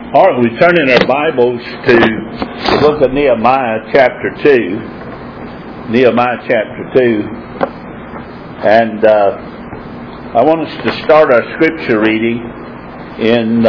All right, we turn in our Bibles to the book of Nehemiah chapter 2. Nehemiah chapter 2. And I want us to start our scripture reading in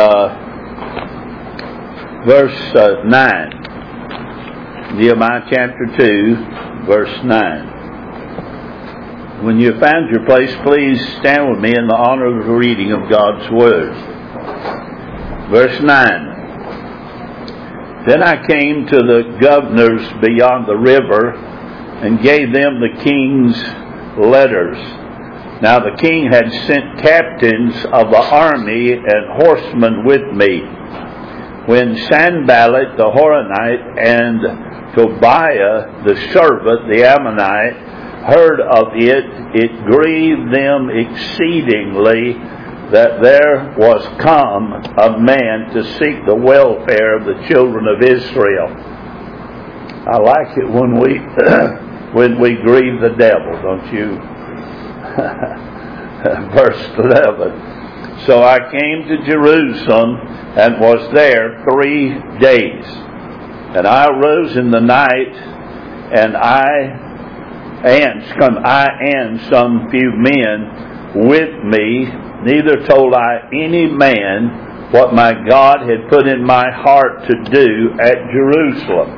verse 9. Nehemiah chapter 2, verse 9. When you have found your place, please stand with me in the honor of the reading of God's Word. Verse 9. Then I came to the governors beyond the river and gave them the king's letters. Now the king had sent captains of the army and horsemen with me. When Sanballat the Horonite and Tobiah the servant, the Ammonite, heard of it, it grieved them exceedingly that there was come a man to seek the welfare of the children of Israel. I like it when we grieve the devil, don't you? Verse 11. So I came to Jerusalem and was there 3 days. And I arose in the night, and I and some few men with me. Neither told I any man what my God had put in my heart to do at Jerusalem.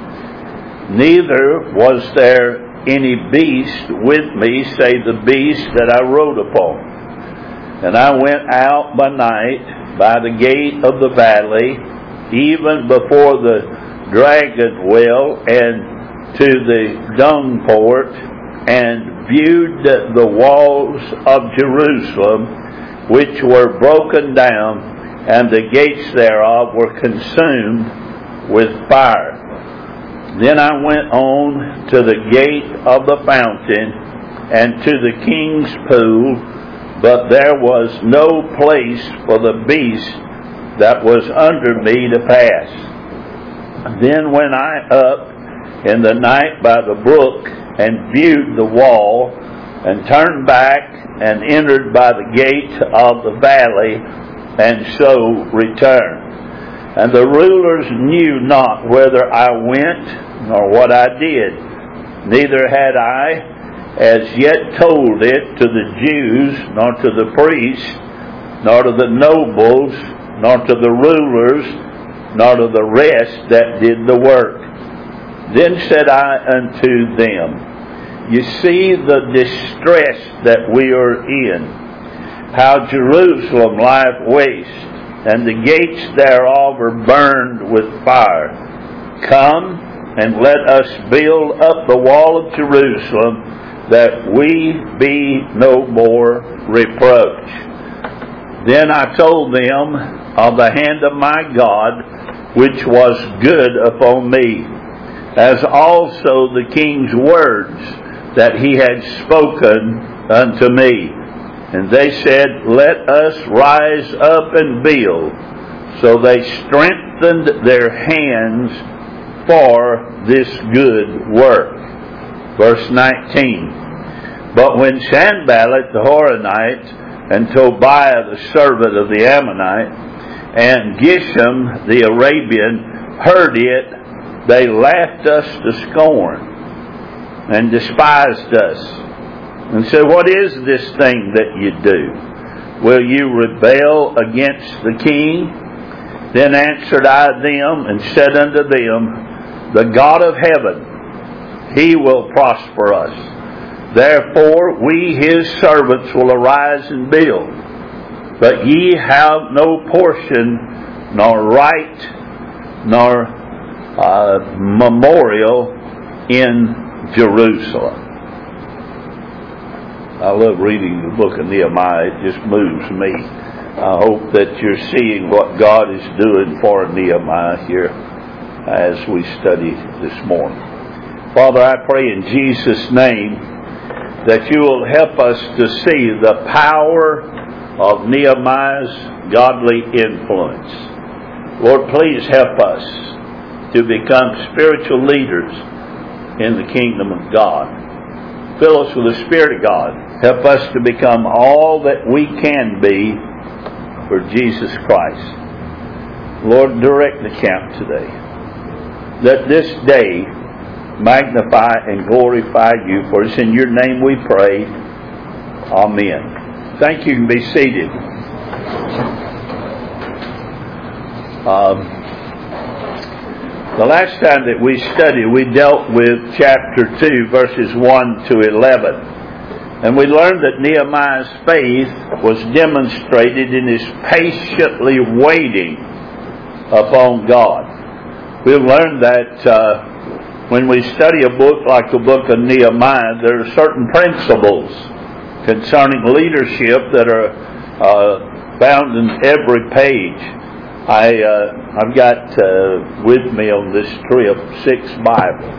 Neither was there any beast with me, save the beast that I rode upon. And I went out by night by the gate of the valley, even before the dragon well, and to the dung port, and viewed the walls of Jerusalem, which were broken down, and the gates thereof were consumed with fire. Then I went on to the gate of the fountain, and to the king's pool, but there was no place for the beast that was under me to pass. Then went I up in the night by the brook, and viewed the wall, and turned back, and entered by the gate of the valley, and so returned. And the rulers knew not whither I went, nor what I did. Neither had I as yet told it to the Jews, nor to the priests, nor to the nobles, nor to the rulers, nor to the rest that did the work. Then said I unto them, You see the distress that we are in, how Jerusalem lieth waste, and the gates thereof are burned with fire. Come, and let us build up the wall of Jerusalem, that we be no more reproach. Then I told them of the hand of my God, which was good upon me, as also the king's words that he had spoken unto me. And they said, Let us rise up and build. So they strengthened their hands for this good work. Verse 19. But when Sanballat the Horonite and Tobiah the servant of the Ammonite and Geshem the Arabian heard it, they laughed us to scorn and despised us, and said, What is this thing that you do? Will you rebel against the king? Then answered I them, and said unto them, The God of heaven, he will prosper us. Therefore we his servants will arise and build. But ye have no portion, nor right, nor memorial in Jerusalem. I love reading the book of Nehemiah. It just moves me. I hope that you're seeing what God is doing for Nehemiah here as we study this morning. Father, I pray in Jesus' name that you will help us to see the power of Nehemiah's godly influence. Lord, please help us to become spiritual leaders in the kingdom of God. Fill us with the Spirit of God. Help us to become all that we can be for Jesus Christ. Lord, direct the camp today. Let this day magnify and glorify you. For it's in your name we pray. Amen. Thank you. You can be seated. The last time that we studied, we dealt with chapter 2, verses 1 to 11. And we learned that Nehemiah's faith was demonstrated in his patiently waiting upon God. We've learned that when we study a book like the book of Nehemiah, there are certain principles concerning leadership that are found in every page. I've got with me on this trip 6 Bibles.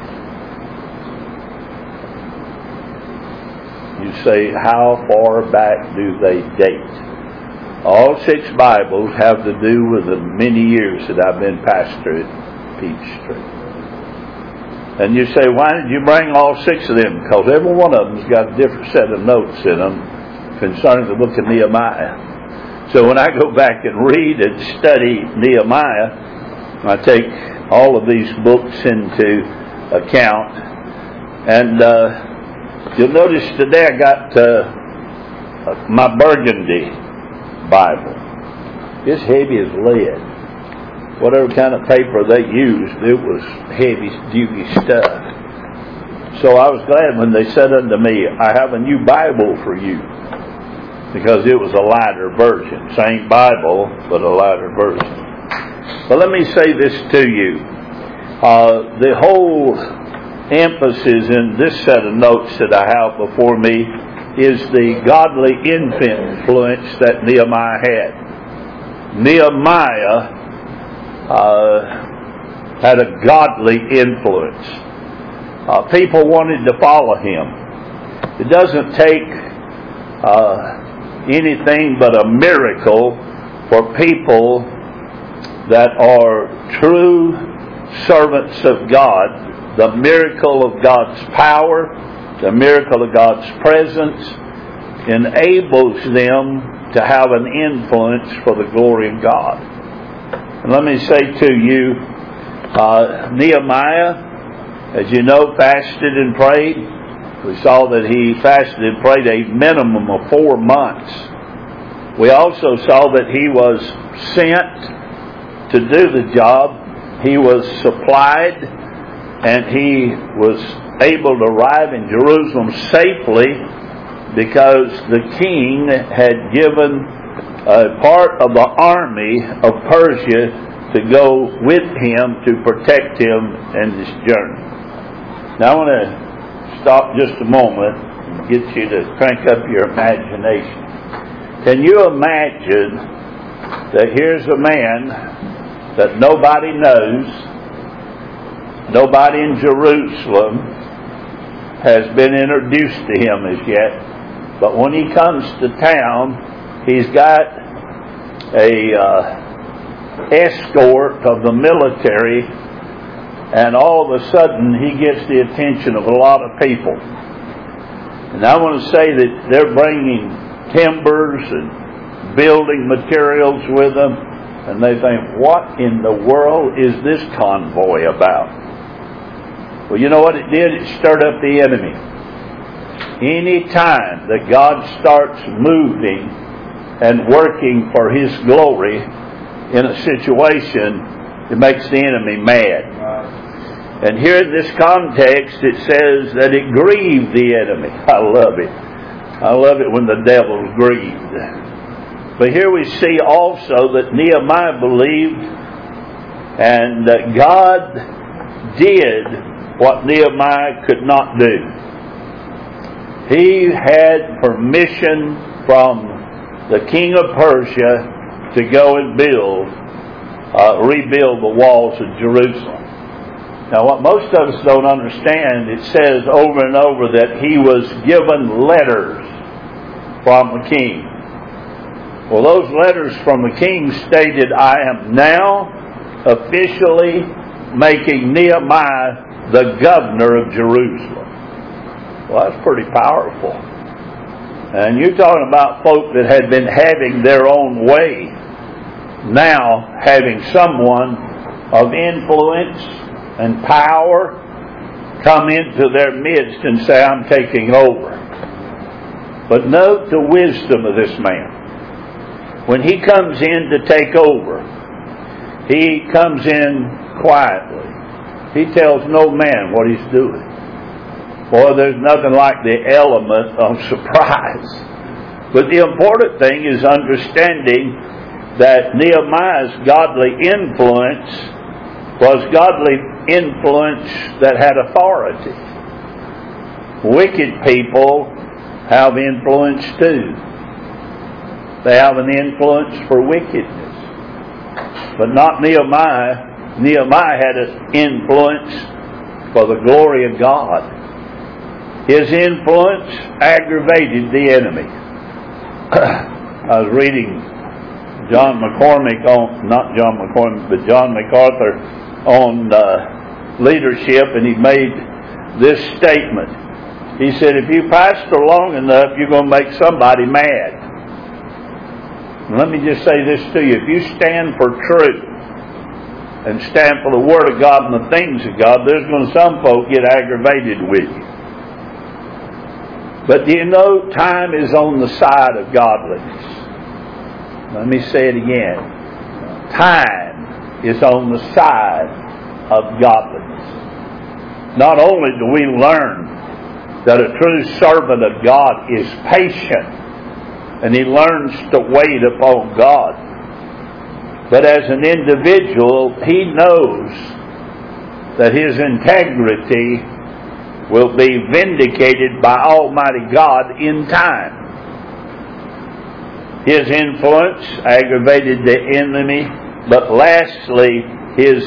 You say, how far back do they date? All 6 Bibles have to do with the many years that I've been pastor at Peachtree. And you say, why did you bring all 6 of them? Because every one of them's got a different set of notes in them concerning the book of Nehemiah. So when I go back and read and study Nehemiah, I take all of these books into account. And you'll notice today I got my Burgundy Bible. It's heavy as lead. Whatever kind of paper they used, it was heavy duty stuff. So I was glad when they said unto me, I have a new Bible for you. Because it was a lighter version. Same Bible, but a lighter version. But let me say this to you. The whole emphasis in this set of notes that I have before me is the godly influence that Nehemiah had. Nehemiah had a godly influence. People wanted to follow him. It doesn't take anything but a miracle for people that are true servants of God. The miracle of God's power, the miracle of God's presence enables them to have an influence for the glory of God. And let me say to you, Nehemiah, as you know, fasted and prayed. We saw that he fasted and prayed a minimum of 4 months. We also saw that he was sent to do the job. He was supplied, and he was able to arrive in Jerusalem safely because the king had given a part of the army of Persia to go with him to protect him in this journey. Now I want to stop just a moment and get you to crank up your imagination. Can you imagine that here's a man that nobody knows, nobody in Jerusalem has been introduced to him as yet, but when he comes to town, he's got a escort of the military, and all of a sudden he gets the attention of a lot of people. And I want to say that they're bringing timbers and building materials with them, and they think, what in the world is this convoy about? Well, you know what it did? It stirred up the enemy. Any time that God starts moving and working for His glory in a situation, it makes the enemy mad. And here in this context, it says that it grieved the enemy. I love it. I love it when the devil's grieved. But here we see also that Nehemiah believed, and that God did what Nehemiah could not do. He had permission from the king of Persia to go and rebuild the walls of Jerusalem. Now, what most of us don't understand, it says over and over that he was given letters from the king. Well, those letters from the king stated, I am now officially making Nehemiah the governor of Jerusalem. Well, that's pretty powerful. And you're talking about folk that had been having their own way. now having someone of influence and power come into their midst and say, I'm taking over. But note the wisdom of this man. When he comes in to take over, he comes in quietly. He tells no man what he's doing. Boy, there's nothing like the element of surprise. But the important thing is understanding that Nehemiah's godly influence was godly influence that had authority. Wicked people have influence too. They have an influence for wickedness. But not Nehemiah. Nehemiah had an influence for the glory of God. His influence aggravated the enemy. I was reading John MacArthur on leadership, and he made this statement. He said, if you pastor long enough, you're going to make somebody mad. And let me just say this to you. If you stand for truth and stand for the Word of God and the things of God, there's going to some folk get aggravated with you. But you know, time is on the side of godliness. Let me say it again. Time is on the side of godliness. Not only do we learn that a true servant of God is patient, and he learns to wait upon God, but as an individual, he knows that his integrity will be vindicated by Almighty God in time. His influence aggravated the enemy, but lastly, his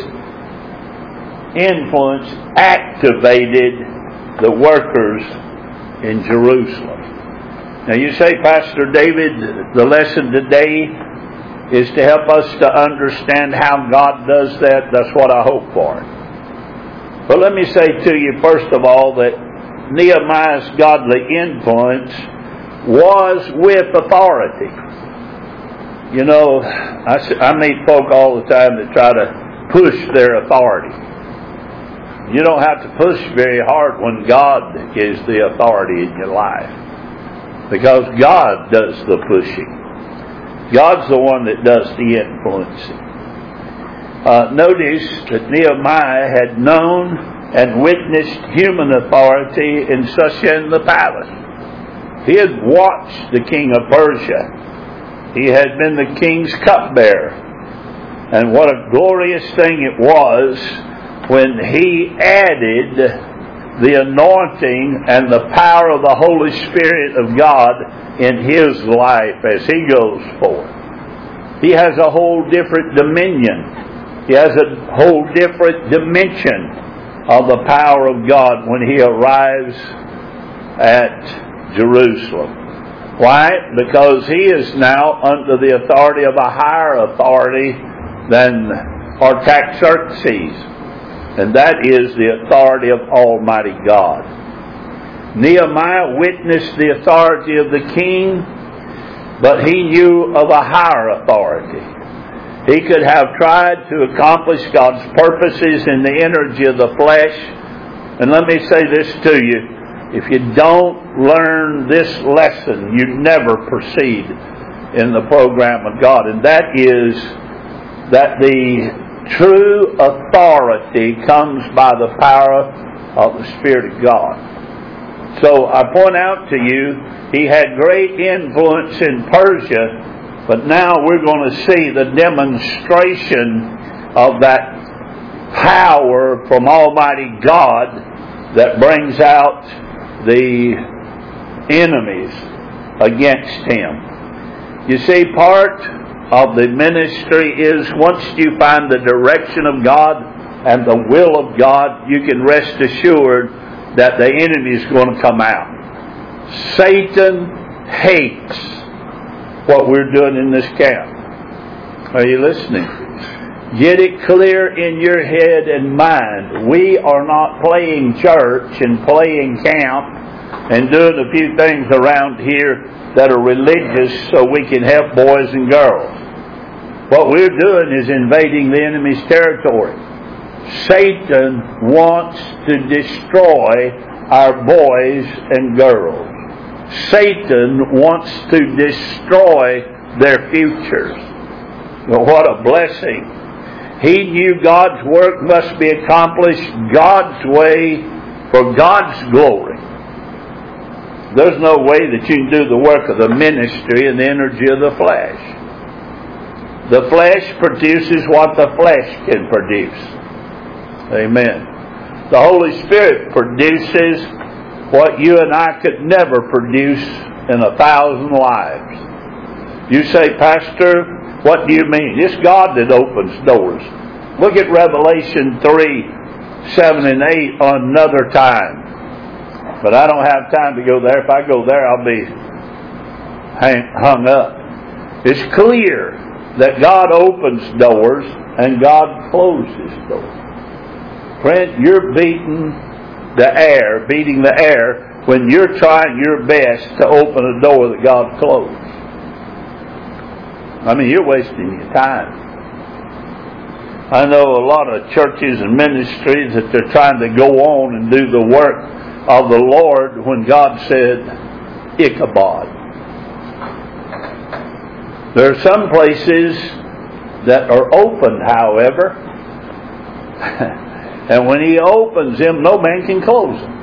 influence activated the workers in Jerusalem. Now you say, Pastor David, the lesson today is to help us to understand how God does that. That's what I hope for. But let me say to you, first of all, that Nehemiah's godly influence was with authority. You know, I meet folk all the time that try to push their authority. You don't have to push very hard when God is the authority in your life, because God does the pushing. God's the one that does the influencing. Notice that Nehemiah had known and witnessed human authority in Shushan the palace. He had watched the king of Persia. He had been the king's cupbearer. And what a glorious thing it was when he added the anointing and the power of the Holy Spirit of God in his life as he goes forth. He has a whole different dominion. He has a whole different dimension of the power of God when he arrives at Jerusalem. Why? Because he is now under the authority of a higher authority than Artaxerxes, and that is the authority of Almighty God. Nehemiah witnessed the authority of the king, but he knew of a higher authority. He could have tried to accomplish God's purposes in the energy of the flesh. And let me say this to you. If you don't learn this lesson, you never proceed in the program of God. And that is that the true authority comes by the power of the Spirit of God. So I point out to you, he had great influence in Persia, but now we're going to see the demonstration of that power from Almighty God that brings out the enemies against him. You see, part of the ministry is once you find the direction of God and the will of God, you can rest assured that the enemy is going to come out. Satan hates what we're doing in this camp. Are you listening? Get it clear in your head and mind. We are not playing church and playing camp and doing a few things around here that are religious so we can help boys and girls. What we're doing is invading the enemy's territory. Satan wants to destroy our boys and girls. Satan wants to destroy their futures. Well, what a blessing. He knew God's work must be accomplished God's way for God's glory. There's no way that you can do the work of the ministry in the energy of the flesh. The flesh produces what the flesh can produce. Amen. The Holy Spirit produces what you and I could never produce in 1,000 lives. You say, Pastor, what do you mean? It's God that opens doors. Look at Revelation 3, 7 and 8 another time. But I don't have time to go there. If I go there, I'll be hung up. It's clear that God opens doors and God closes doors. Friend, you're beating the air when you're trying your best to open a door that God closed. I mean, you're wasting your time. I know a lot of churches and ministries that they're trying to go on and do the work of the Lord when God said, Ichabod. There are some places that are opened, however, and when He opens them, no man can close them.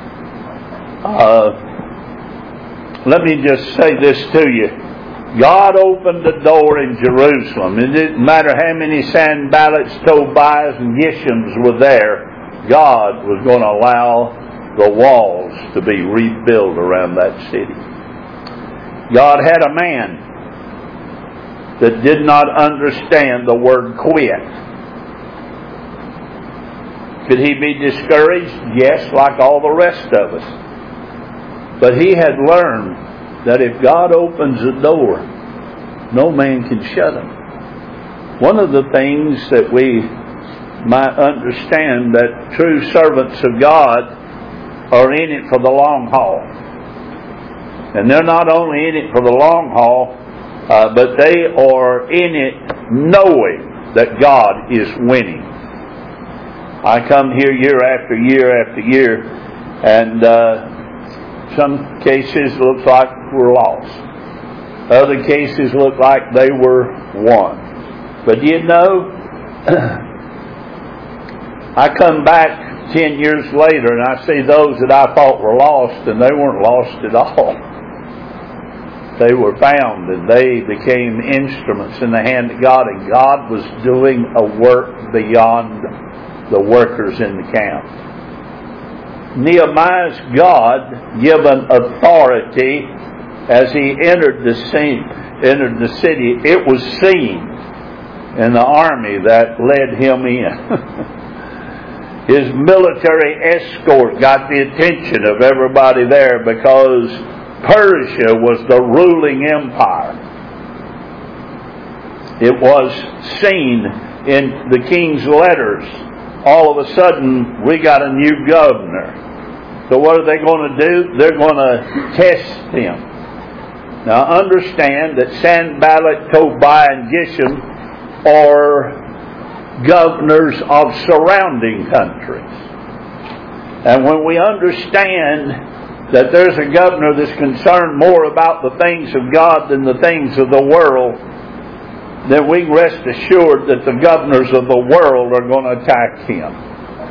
Let me just say this to you. God opened the door in Jerusalem. It didn't matter how many Sanballats, Tobiahs, and Geshems were there. God was going to allow the walls to be rebuilt around that city. God had a man that did not understand the word quit. Could he be discouraged? Yes, like all the rest of us. But he had learned that if God opens a door, no man can shut it. One of the things that we might understand, that true servants of God are in it for the long haul. And they're not only in it for the long haul, but they are in it knowing that God is winning. I come here year after year after year, and some cases look like we're lost. Other cases look like they were won. But you know, I come back 10 years later and I see those that I thought were lost, and they weren't lost at all. They were found, and they became instruments in the hand of God, and God was doing a work beyond the workers in the camp. Nehemiah's God given authority as he entered the city. It was seen in the army that led him in. His military escort got the attention of everybody there because Persia was the ruling empire. It was seen in the king's letters. All of a sudden, we got a new governor. So what are they going to do? They're going to test him. Now understand that Sanballat, Tobiah, and Geshem are governors of surrounding countries. And when we understand that there's a governor that's concerned more about the things of God than the things of the world, then we can rest assured that the governors of the world are going to attack him.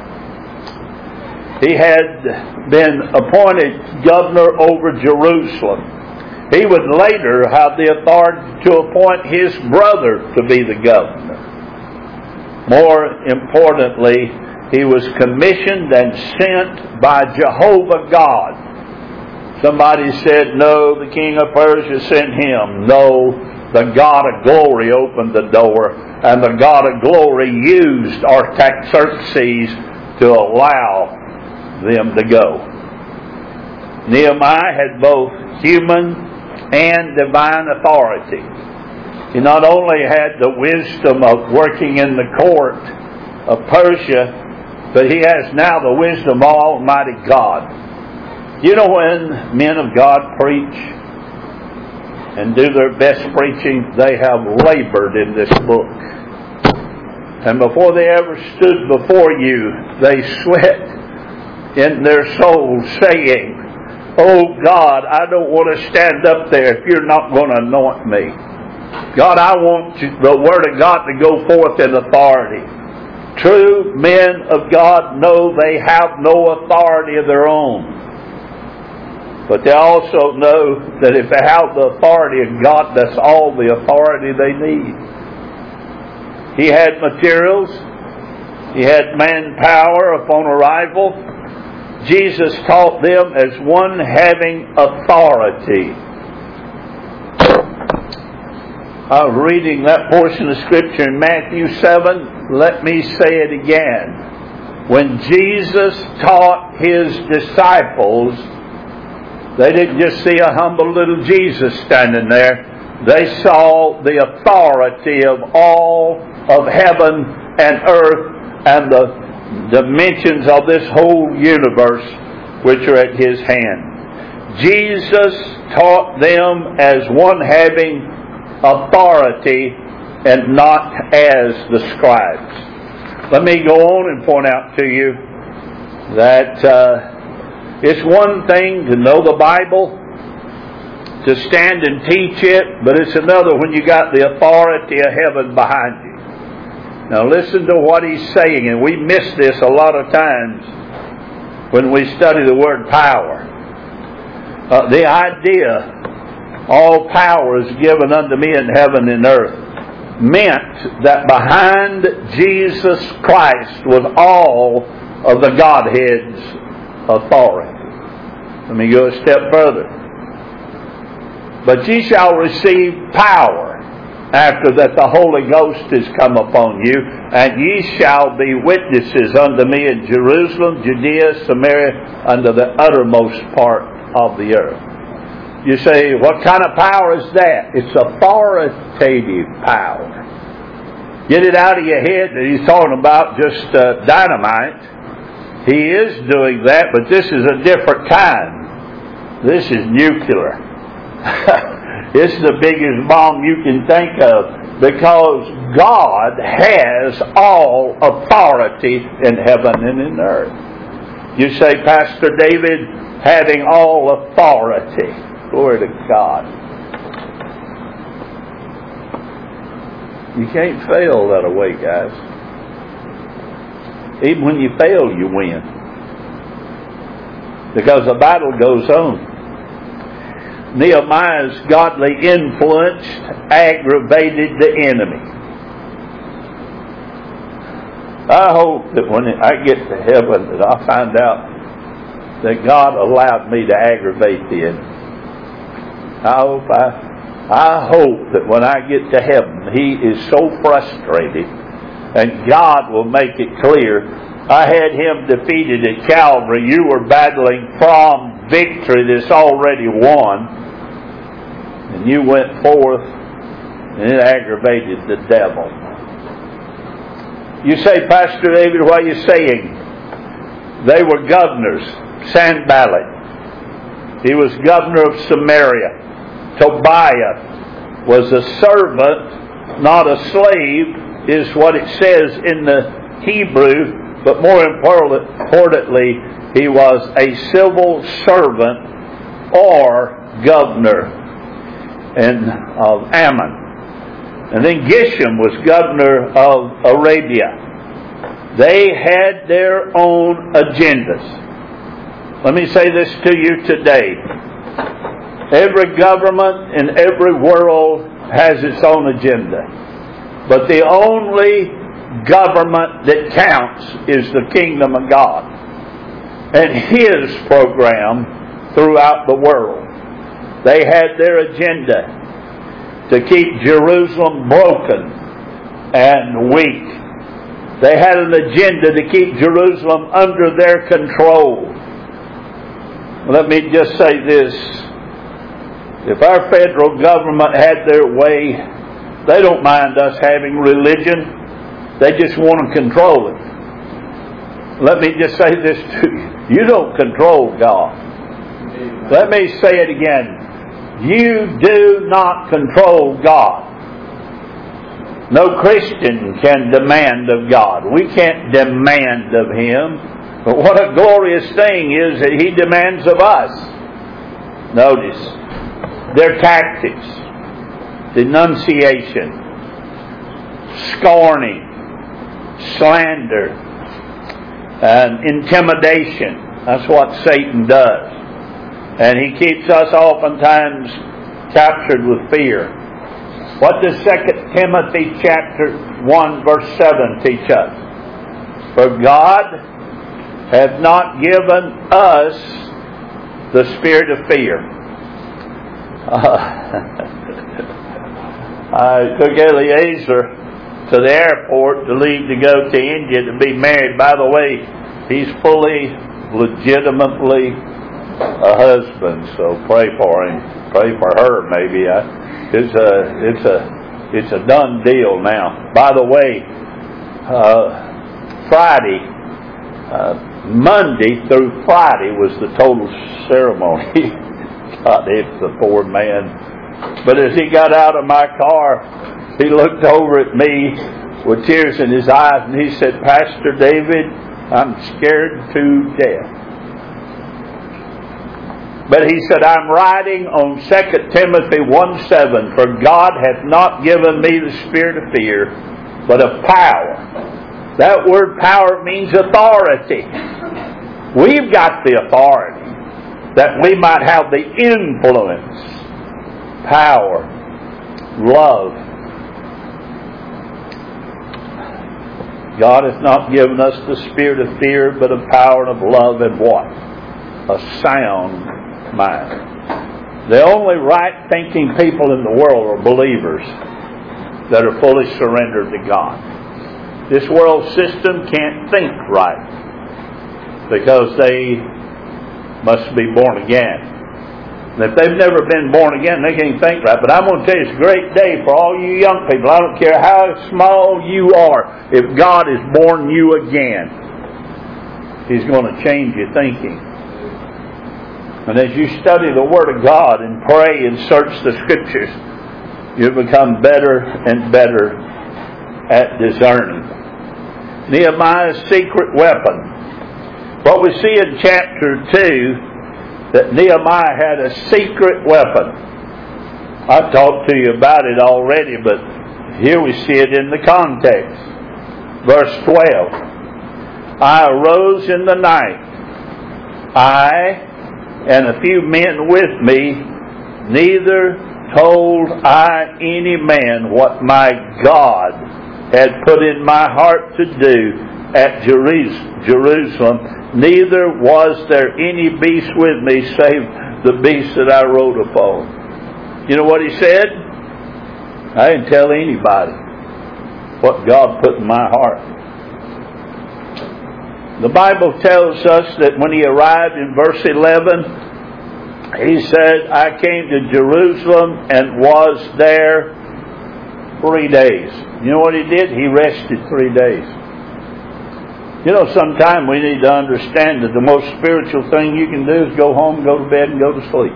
He had been appointed governor over Jerusalem. He would later have the authority to appoint his brother to be the governor. More importantly, he was commissioned and sent by Jehovah God. Somebody said, no, the king of Persia sent him. No, the God of glory opened the door, and the God of glory used Artaxerxes to allow them to go. Nehemiah had both human and divine authority. He not only had the wisdom of working in the court of Persia, but he has now the wisdom of Almighty God. You know, when men of God preach, and do their best preaching, they have labored in this book. And before they ever stood before you, they sweat in their souls saying, "Oh God, I don't want to stand up there if you're not going to anoint me. God, I want the Word of God to go forth in authority." True men of God know they have no authority of their own. But they also know that if they have the authority of God, that's all the authority they need. He had materials. He had manpower upon arrival. Jesus taught them as one having authority. I was reading that portion of Scripture in Matthew 7. Let me say it again. When Jesus taught His disciples, they didn't just see a humble little Jesus standing there. They saw the authority of all of heaven and earth and the dimensions of this whole universe which are at His hand. Jesus taught them as one having authority and not as the scribes. Let me go on and point out to you that it's one thing to know the Bible, to stand and teach it, but it's another when you got the authority of heaven behind you. Now listen to what he's saying, and we miss this a lot of times when we study the word power. The idea, all power is given unto me in heaven and earth, meant that behind Jesus Christ was all of the Godhead's authority. Let me go a step further. But ye shall receive power after that the Holy Ghost is come upon you, and ye shall be witnesses unto me in Jerusalem, Judea, Samaria, unto the uttermost part of the earth. You say, what kind of power is that? It's authoritative power. Get it out of your head that he's talking about just dynamite. He is doing that, but this is a different kind. This is nuclear. It's the biggest bomb you can think of, because God has all authority in heaven and in earth. You say, Pastor David, having all authority. Glory to God. You can't fail that way, guys. Even when you fail, you win. Because the battle goes on. Nehemiah's godly influence aggravated the enemy. I hope that when I get to heaven that I find out that God allowed me to aggravate the enemy. I hope that when I get to heaven, He is so frustrated and God will make it clear, I had Him defeated at Calvary. You were battling from victory that's already won, and you went forth and it aggravated the devil. You say, Pastor David, what are you saying? They were governors. Sanballat, he was governor of Samaria. Tobiah was a servant, not a slave, is what it says in the Hebrew, but more importantly, he was a civil servant or governor of Ammon. And then Geshem was governor of Arabia. They had their own agendas. Let me say this to you today. Every government in every world has its own agenda. But the only government that counts is the kingdom of God and His program throughout the world. They had their agenda to keep Jerusalem broken and weak. They had an agenda to keep Jerusalem under their control. Let me just say this. If our federal government had their way, they don't mind us having religion. They just want to control it. Let me just say this to you. You don't control God. Let me say it again. You do not control God. No Christian can demand of God. We can't demand of Him. But what a glorious thing is that He demands of us. Notice their tactics: denunciation, scorning, slander, and intimidation. That's what Satan does. And he keeps us oftentimes captured with fear. What does 2 Timothy chapter 1 verse 7 teach us? For God hath not given us the spirit of fear. I took Eliezer to the airport to leave to go to India to be married. By the way, he's fully, legitimately a husband, so pray for him. Pray for her, maybe. It's a done deal now. By the way, Monday through Friday was the total ceremony. God, it's the poor man. But as he got out of my car, he looked over at me with tears in his eyes, and he said, "Pastor David, I'm scared to death." But he said, "I'm writing on 2 Timothy 1:7, for God hath not given me the spirit of fear, but of power." That word power means authority. We've got the authority that we might have the influence, power, love. God hath not given us the spirit of fear, but of power and of love and what? A sound mind. The only right-thinking people in the world are believers that are fully surrendered to God. This world system can't think right because they must be born again. And if they've never been born again, they can't think right. But I'm going to tell you, it's a great day for all you young people. I don't care how small you are. If God has born you again, He's going to change your thinking. And as you study the Word of God and pray and search the Scriptures, you become better and better at discerning. Nehemiah's secret weapon. What we see in chapter 2, that Nehemiah had a secret weapon. I've talked to you about it already, but here we see it in the context. Verse 12. I arose in the night, I and a few men with me, neither told I any man what my God had put in my heart to do at Jerusalem, neither was there any beast with me save the beast that I rode upon. You know what he said? I didn't tell anybody what God put in my heart. The Bible tells us that when he arrived in verse 11, he said, I came to Jerusalem and was there 3 days. You know what he did? He rested 3 days. You know, sometimes we need to understand that the most spiritual thing you can do is go home, go to bed, and go to sleep.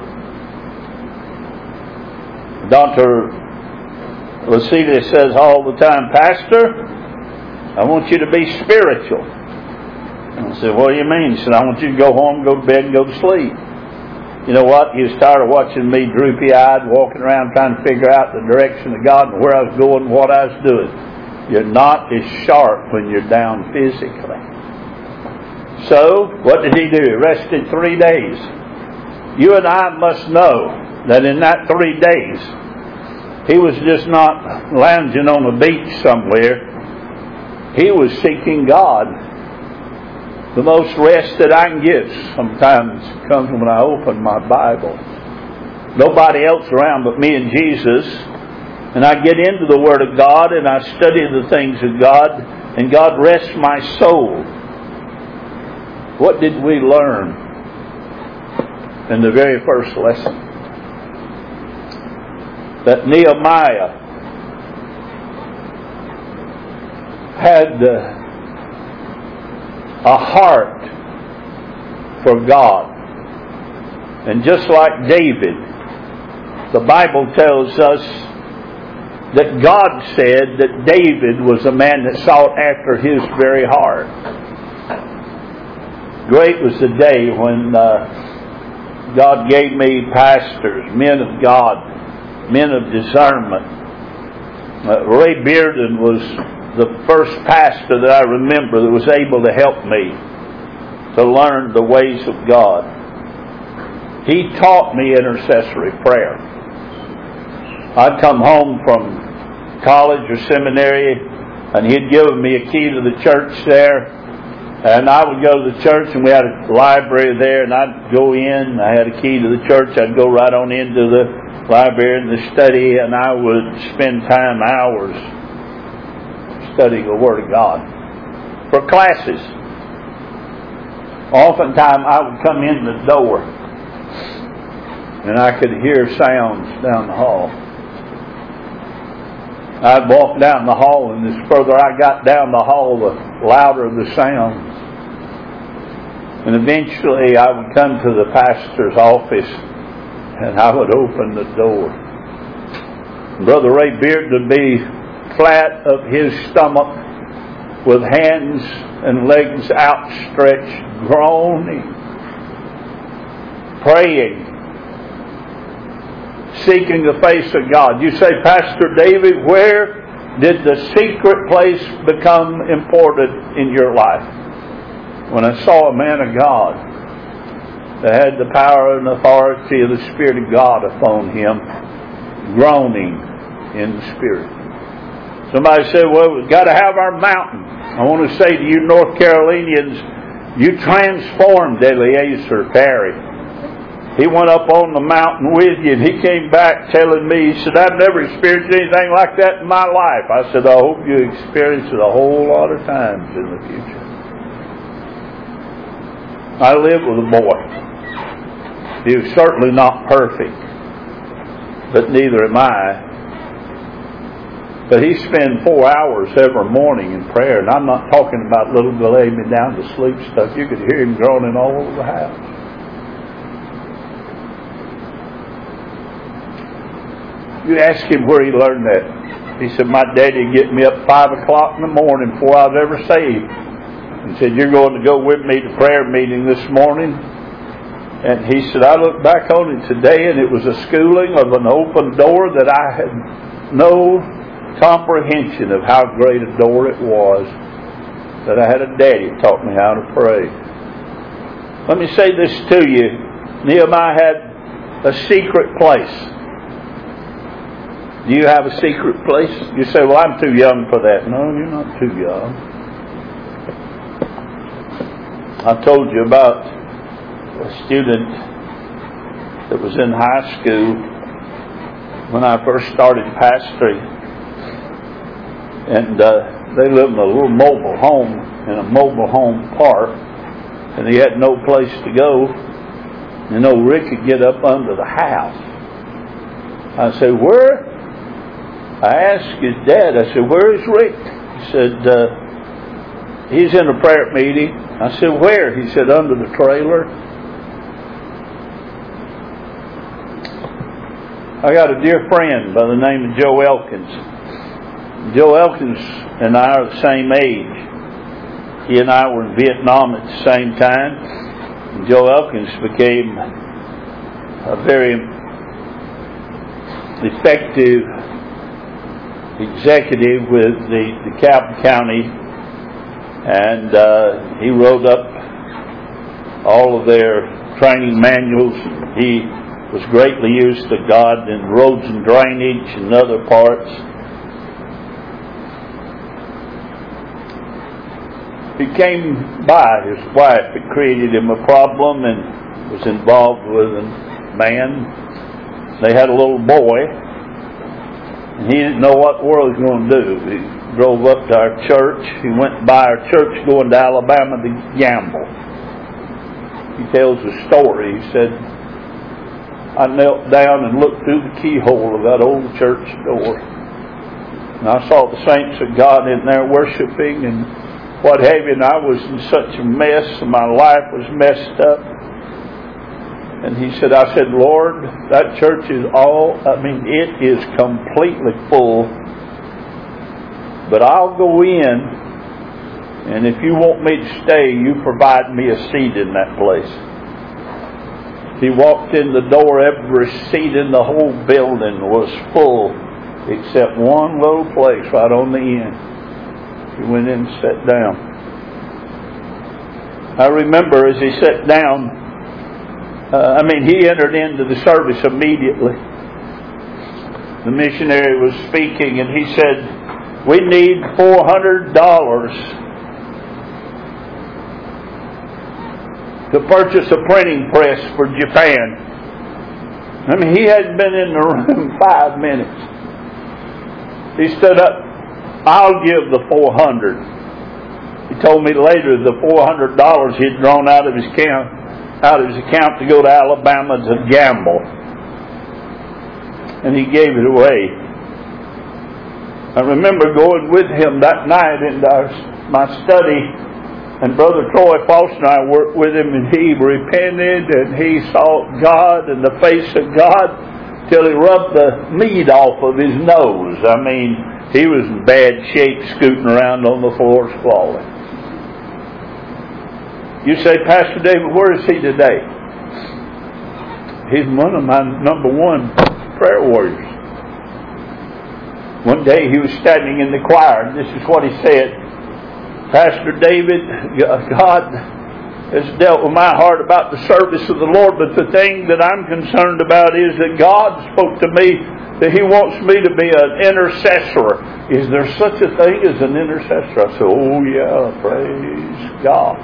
Dr. Lascivia says all the time, Pastor, I want you to be spiritual. And I said, what do you mean? He said, I want you to go home, go to bed, and go to sleep. You know what? He was tired of watching me droopy-eyed, walking around trying to figure out the direction of God and where I was going and what I was doing. You're not as sharp when you're down physically. So, what did he do? He rested 3 days. You and I must know that in that 3 days, he was just not lounging on a beach somewhere. He was seeking God. The most rest that I can get sometimes comes when I open my Bible. Nobody else around but me and Jesus. And I get into the Word of God and I study the things of God, and God rests my soul. What did we learn in the very first lesson? That Nehemiah had a heart for God. And just like David, The Bible tells us that God said that David was a man that sought after His very heart. Great was the day when God gave me pastors, men of God, men of discernment. Ray Bearden was the first pastor that I remember that was able to help me to learn the ways of God. He taught me intercessory prayer. I'd come home from college or seminary, and he'd given me a key to the church there, and I would go to the church, and we had a library there, and I'd go in. I had a key to the church. I'd go right on into the library and the study, and I would spend hours studying the Word of God for classes. Oftentimes I would come in the door and I could hear sounds down the hall. I'd walk down the hall, and the further I got down the hall, the louder the sounds. And eventually I would come to the pastor's office, and I would open the door. Brother Ray Beard would be flat of his stomach with hands and legs outstretched, groaning, praying, seeking the face of God. You say, Pastor David, where did the secret place become important in your life? When I saw a man of God that had the power and authority of the Spirit of God upon him, groaning in the Spirit. Somebody said, well, we've got to have our mountain. I want to say to you North Carolinians, you transformed Eliezer Perry. He went up on the mountain with you, and he came back telling me, he said, I've never experienced anything like that in my life. I said, I hope you experience it a whole lot of times in the future. I lived with a boy. He was certainly not perfect, but neither am I. But he spent 4 hours every morning in prayer, and I'm not talking about little lay me down to sleep stuff. You could hear him groaning all over the house. You ask him where he learned that. He said, my daddy would get me up 5 o'clock in the morning before I was ever saved. And said, you're going to go with me to prayer meeting this morning. And he said, I look back on it today, and it was a schooling of an open door that I had no comprehension of how great a door it was. That I had a daddy that taught me how to pray. Let me say this to you. Nehemiah had a secret place. Do you have a secret place? You say, well, I'm too young for that. No, you're not too young. I told you about a student that was in high school when I first started pastoring. And they lived in a little mobile home, in a mobile home park. And he had no place to go. You know, Rick could get up under the house. I said, where? I asked his dad, I said, where is Rick? He said, he's in a prayer meeting. I said, where? He said, under the trailer. I got a dear friend by the name of Joe Elkins. Joe Elkins and I are the same age. He and I were in Vietnam at the same time. And Joe Elkins became a very effective executive with the DeKalb County, and he wrote up all of their training manuals. He was greatly used to God in roads and drainage and other parts. He came by, his wife had created him a problem and was involved with a man. They had a little boy, and he didn't know what the world was going to do. He drove up to our church. He went by our church going to Alabama to gamble. He tells a story. He said, I knelt down and looked through the keyhole of that old church door. And I saw the saints of God in there worshiping and what have you, and I was in such a mess, and my life was messed up. And he said, I said, Lord, that church is it is completely full. But I'll go in, and if you want me to stay, you provide me a seat in that place. He walked in the door, every seat in the whole building was full, except one little place right on the end. He went in and sat down. I remember as he sat down, he entered into the service immediately. The missionary was speaking, and he said, we need $400 to purchase a printing press for Japan. He hadn't been in the room 5 minutes. He stood up, I'll give the $400. He told me later the $400 he'd drawn out of his account to go to Alabama to gamble. And he gave it away. I remember going with him that night into my study, and Brother Troy Foster and I worked with him, and he repented, and he sought God and the face of God till he rubbed the meat off of his nose. He was in bad shape, scooting around on the floor, falling. You say, Pastor David, where is he today? He's one of my number one prayer warriors. One day he was standing in the choir, and this is what he said. Pastor David, God has dealt with my heart about the service of the Lord, but the thing that I'm concerned about is that God spoke to me that He wants me to be an intercessor. Is there such a thing as an intercessor? I said, oh yeah, praise God.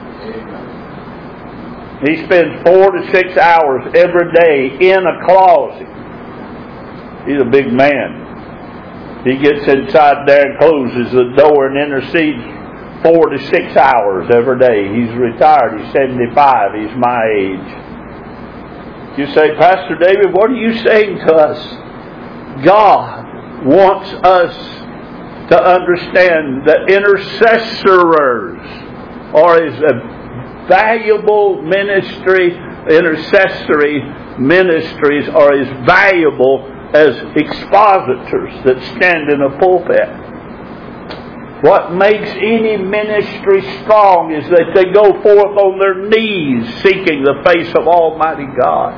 He spends 4 to 6 hours every day in a closet. He's a big man. He gets inside there and closes the door and intercedes 4 to 6 hours every day. He's retired. He's 75. He's my age. You say, Pastor David, what are you saying to us? God wants us to understand that intercessors are as valuable ministry. Intercessory ministries are as valuable as expositors that stand in a pulpit. What makes any ministry strong is that they go forth on their knees seeking the face of Almighty God.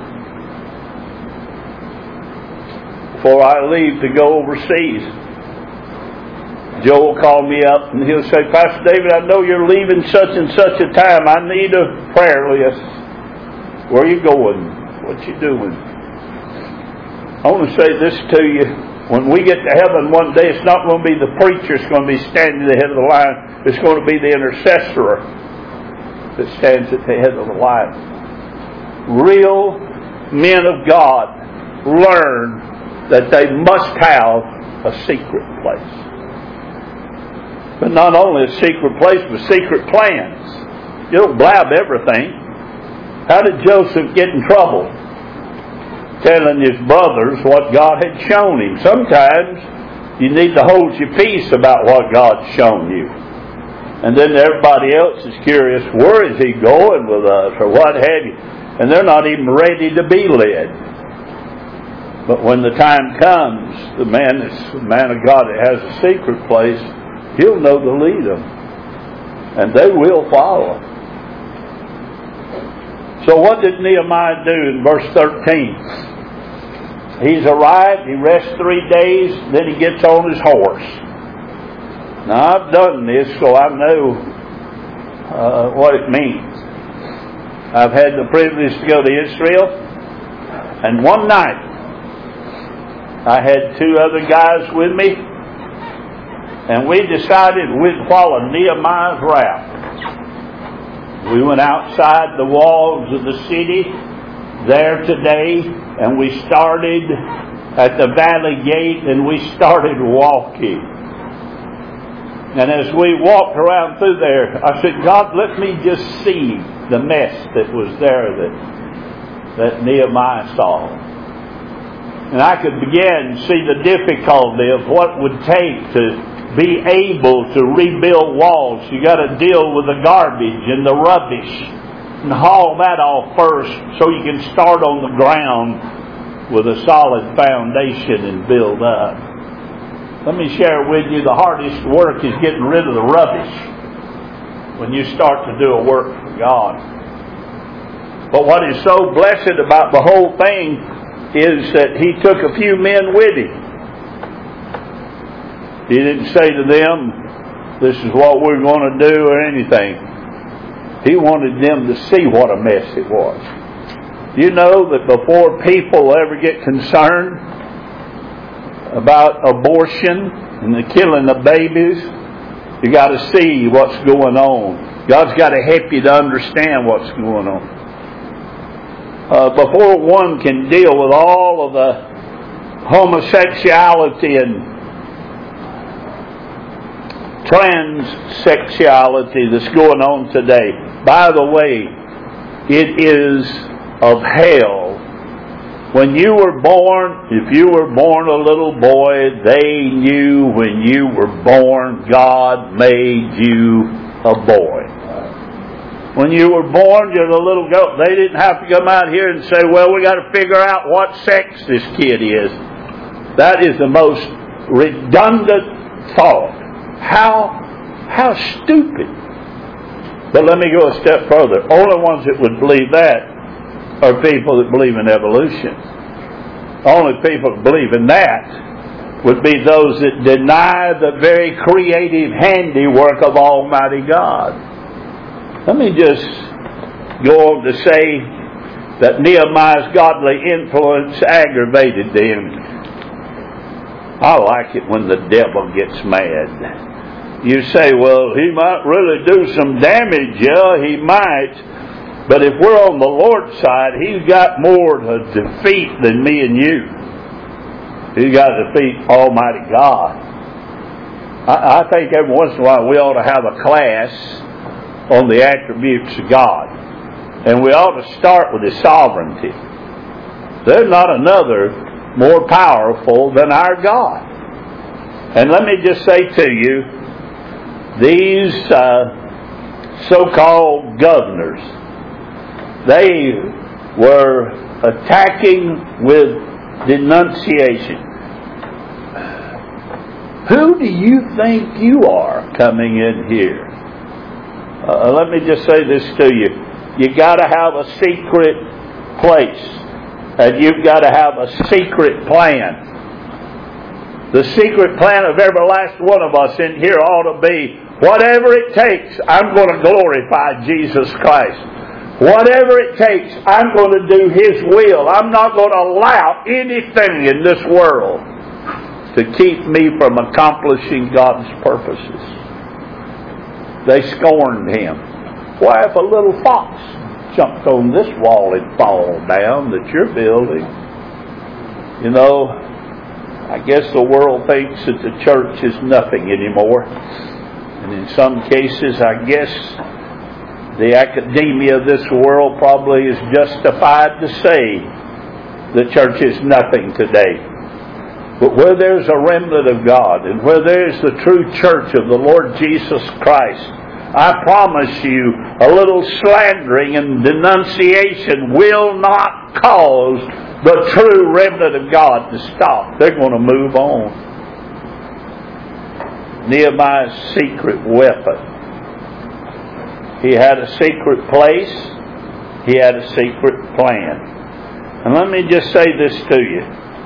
Before I leave to go overseas, Joe will call me up and he'll say, Pastor David, I know you're leaving such and such a time. I need a prayer list. Where are you going? What you doing? I want to say this to you. When we get to heaven one day, it's not going to be the preacher that's going to be standing at the head of the line. It's going to be the intercessor that stands at the head of the line. Real men of God learn that they must have a secret place. But not only a secret place, but secret plans. You don't blab everything. How did Joseph get in trouble? Telling his brothers what God had shown him. Sometimes you need to hold your peace about what God's shown you. And then everybody else is curious, where is He going with us, or what have you. And they're not even ready to be led. But when the time comes, the man of God that has a secret place, he'll know to lead them. And they will follow. So what did Nehemiah do in verse 13? He's arrived, he rests 3 days, then he gets on his horse. Now I've done this, so I know what it means. I've had the privilege to go to Israel, and one night I had 2 other guys with me, and we decided we'd follow Nehemiah's route. We went outside the walls of the city there today, and we started at the valley gate, and we started walking. And as we walked around through there, I said, God, let me just see the mess that was there that Nehemiah saw. And I could begin to see the difficulty of what it would take to be able to rebuild walls. You got to deal with the garbage and the rubbish and haul that off first so you can start on the ground with a solid foundation and build up. Let me share with you, the hardest work is getting rid of the rubbish when you start to do a work for God. But what is so blessed about the whole thing is that He took a few men with Him. He didn't say to them, this is what we're going to do or anything. He wanted them to see what a mess it was. You know that before people ever get concerned about abortion and the killing of babies, you got to see what's going on. God's got to help you to understand what's going on. Before one can deal with all of the homosexuality and transsexuality that's going on today. By the way, it is of hell. When you were born, if you were born a little boy, they knew when you were born God made you a boy. When you were born, you're a little girl. They didn't have to come out here and say, well, we got to figure out what sex this kid is. That is the most redundant thought. How stupid. But let me go a step further. Only ones that would believe that are people that believe in evolution. Only people that believe in that would be those that deny the very creative handiwork of Almighty God. Let me just go on to say that Nehemiah's godly influence aggravated the enemy. I like it when the devil gets mad. You say, well, he might really do some damage. Yeah, he might. But if we're on the Lord's side, He's got more to defeat than me and you. He's got to defeat Almighty God. I think every once in a while we ought to have a class on the attributes of God. And we ought to start with His sovereignty. There's not another more powerful than our God. And let me just say to you, these so-called governors, they were attacking with denunciation. Who do you think you are coming in here? Let me just say this to you. You got to have a secret place. And you've got to have a secret plan. The secret plan of every last one of us in here ought to be, whatever it takes, I'm going to glorify Jesus Christ. Whatever it takes, I'm going to do His will. I'm not going to allow anything in this world to keep me from accomplishing God's purposes. They scorned Him. Why, if a little fox jumped on this wall and fall down that you're building? You know, I guess the world thinks that the church is nothing anymore. And in some cases, I guess the academia of this world probably is justified to say the church is nothing today. But where there's a remnant of God and where there's the true church of the Lord Jesus Christ, I promise you, a little slandering and denunciation will not cause the true remnant of God to stop. They're going to move on. Nehemiah's secret weapon. He had a secret place. He had a secret plan. And let me just say this to you.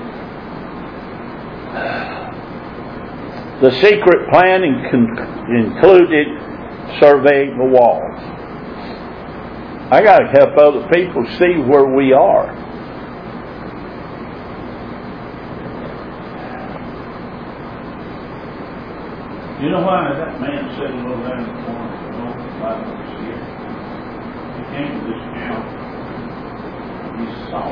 The secret plan included surveying the walls. I got to help other people see where we are. You know why that man sitting over there in the corner of the Bible was here? He came to this town. He saw.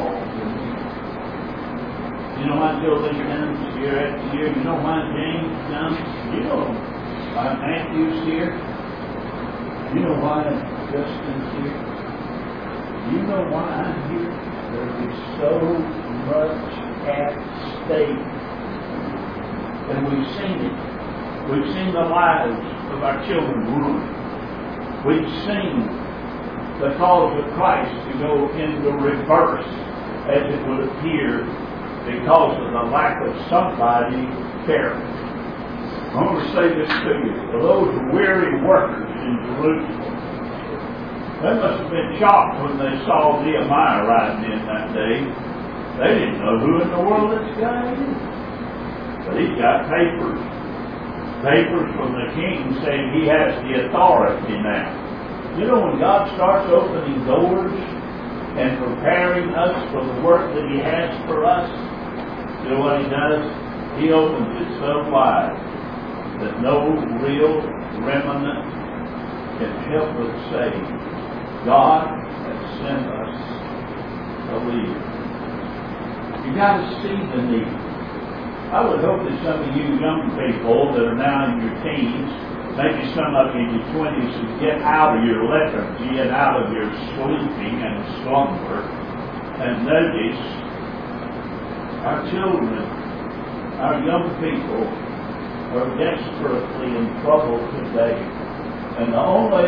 You know why Joe Lee comes year after year? You know why James comes? You know why Matthew's here? You know why Justin's here? You know why I'm here? There is so much at stake. And we've seen it. We've seen the lives of our children ruined. We've seen the cause of Christ to go into reverse, as it would appear, because of the lack of somebody caring. I want to say this to you. For those weary workers in Jerusalem, they must have been shocked when they saw Nehemiah riding in that day. They didn't know who in the world this guy is. But he's got papers. Papers from the king saying he has the authority now. You know, when God starts opening doors and preparing us for the work that He has for us, you know what He does? He opens it so wide that no real remnant can help but say, God has sent us a leader. You got to see the need. I would hope that some of you young people that are now in your teens, maybe some of you in your 20s, would get out of your lethargy and out of your sleeping and slumber and notice our children, our young people are desperately in trouble today. And the only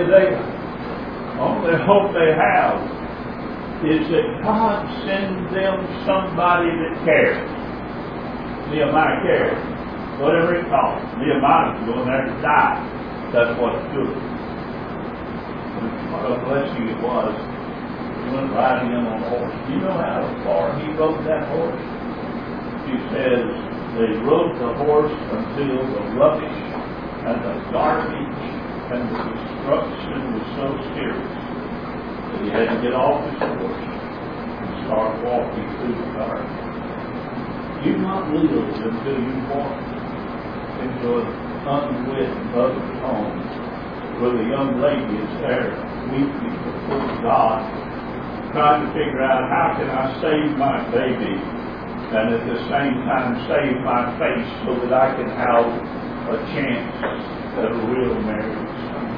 hope they have is that God sends them somebody that cares. Nehemiah cared. Whatever it cost. Nehemiah was going there to die. That's what it took. What a blessing it was. He went riding in on a horse. Do you know how far he rode that horse? He says they rode the horse until the rubbish and the garbage and the destruction was so serious that he had to get off his horse and start walking through the garden. You not live until you walk into an unwed mother's home where the young lady is there weeping before God, trying to figure out how can I save my baby and at the same time save my face so that I can have a chance at a real marriage.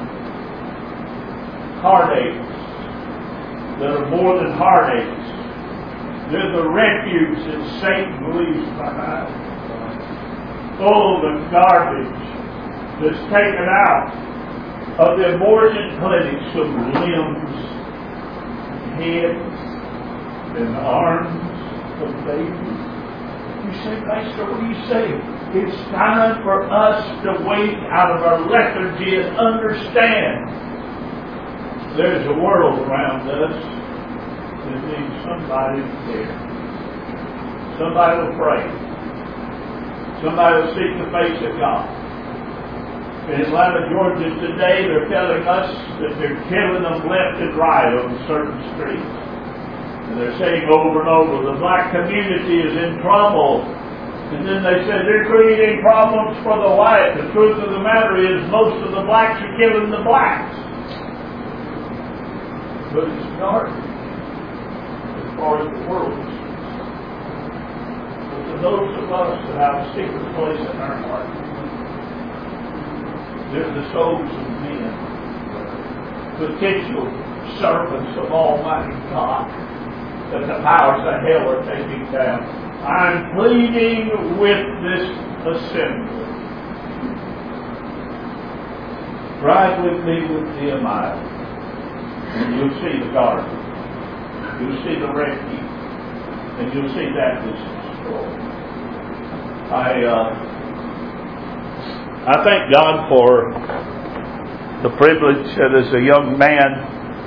Heartaches that are more than heartaches. They're the refuge that Satan leaves behind. Oh, the garbage that's taken out of the abortion clinics of limbs, heads, and arms of babies. You say, Pastor, what do you say? It's time for us to wake out of our lethargy and understand there's a world around us that needs somebody to care. Somebody will pray. Somebody will seek the face of God. In Atlanta, Georgia today, they're telling us that they're killing them left and right on certain streets. And they're saying over and over, the black community is in trouble. And then they said they're creating problems for the white. The truth of the matter is most of the blacks are killing the blacks. But it's dark as far as the world is concerned. But to those of us that have a secret place in our heart, they're the souls of men, potential servants of Almighty God, that the powers of hell are taking down. I'm pleading with this assembly. Ride with me with Nehemiah, and you'll see the garden. You'll see the refuge, and you'll see that which is destroyed. I thank God for the privilege that as a young man,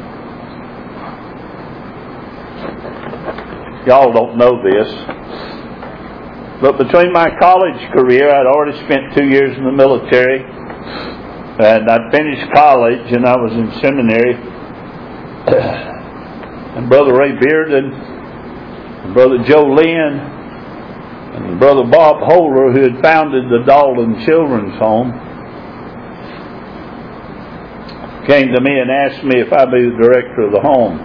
y'all don't know this, but between my college career, I'd already spent 2 years in the military, and I'd finished college and I was in seminary. And Brother Ray Bearden, and Brother Joe Lynn, and Brother Bob Holder, who had founded the Dalton Children's Home, came to me and asked me if I'd be the director of the home.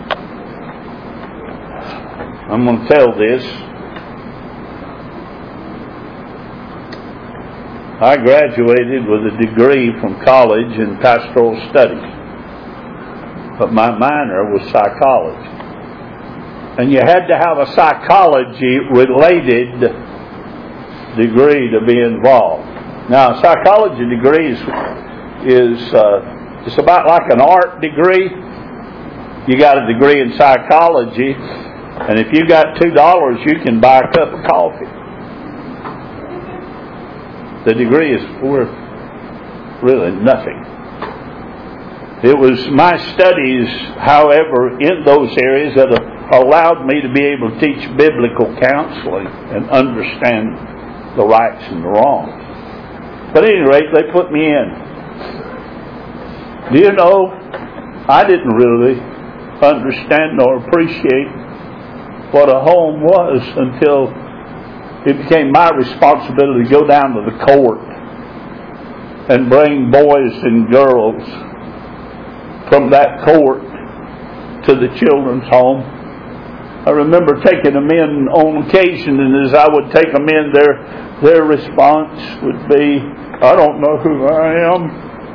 I'm going to tell this. I graduated with a degree from college in pastoral studies, but my minor was psychology. And you had to have a psychology-related degree to be involved. Now, a psychology degree is it's about like an art degree, you got a degree in psychology, and if you got $2, you can buy a cup of coffee. The degree is worth really nothing. It was my studies, however, in those areas that allowed me to be able to teach biblical counseling and understand the rights and the wrongs. But at any rate, they put me in. Do you know, I didn't really understand nor appreciate what a home was until it became my responsibility to go down to the court and bring boys and girls from that court to the children's home. I remember taking them in on occasion, and as I would take them in, their response would be, "I don't know who I am."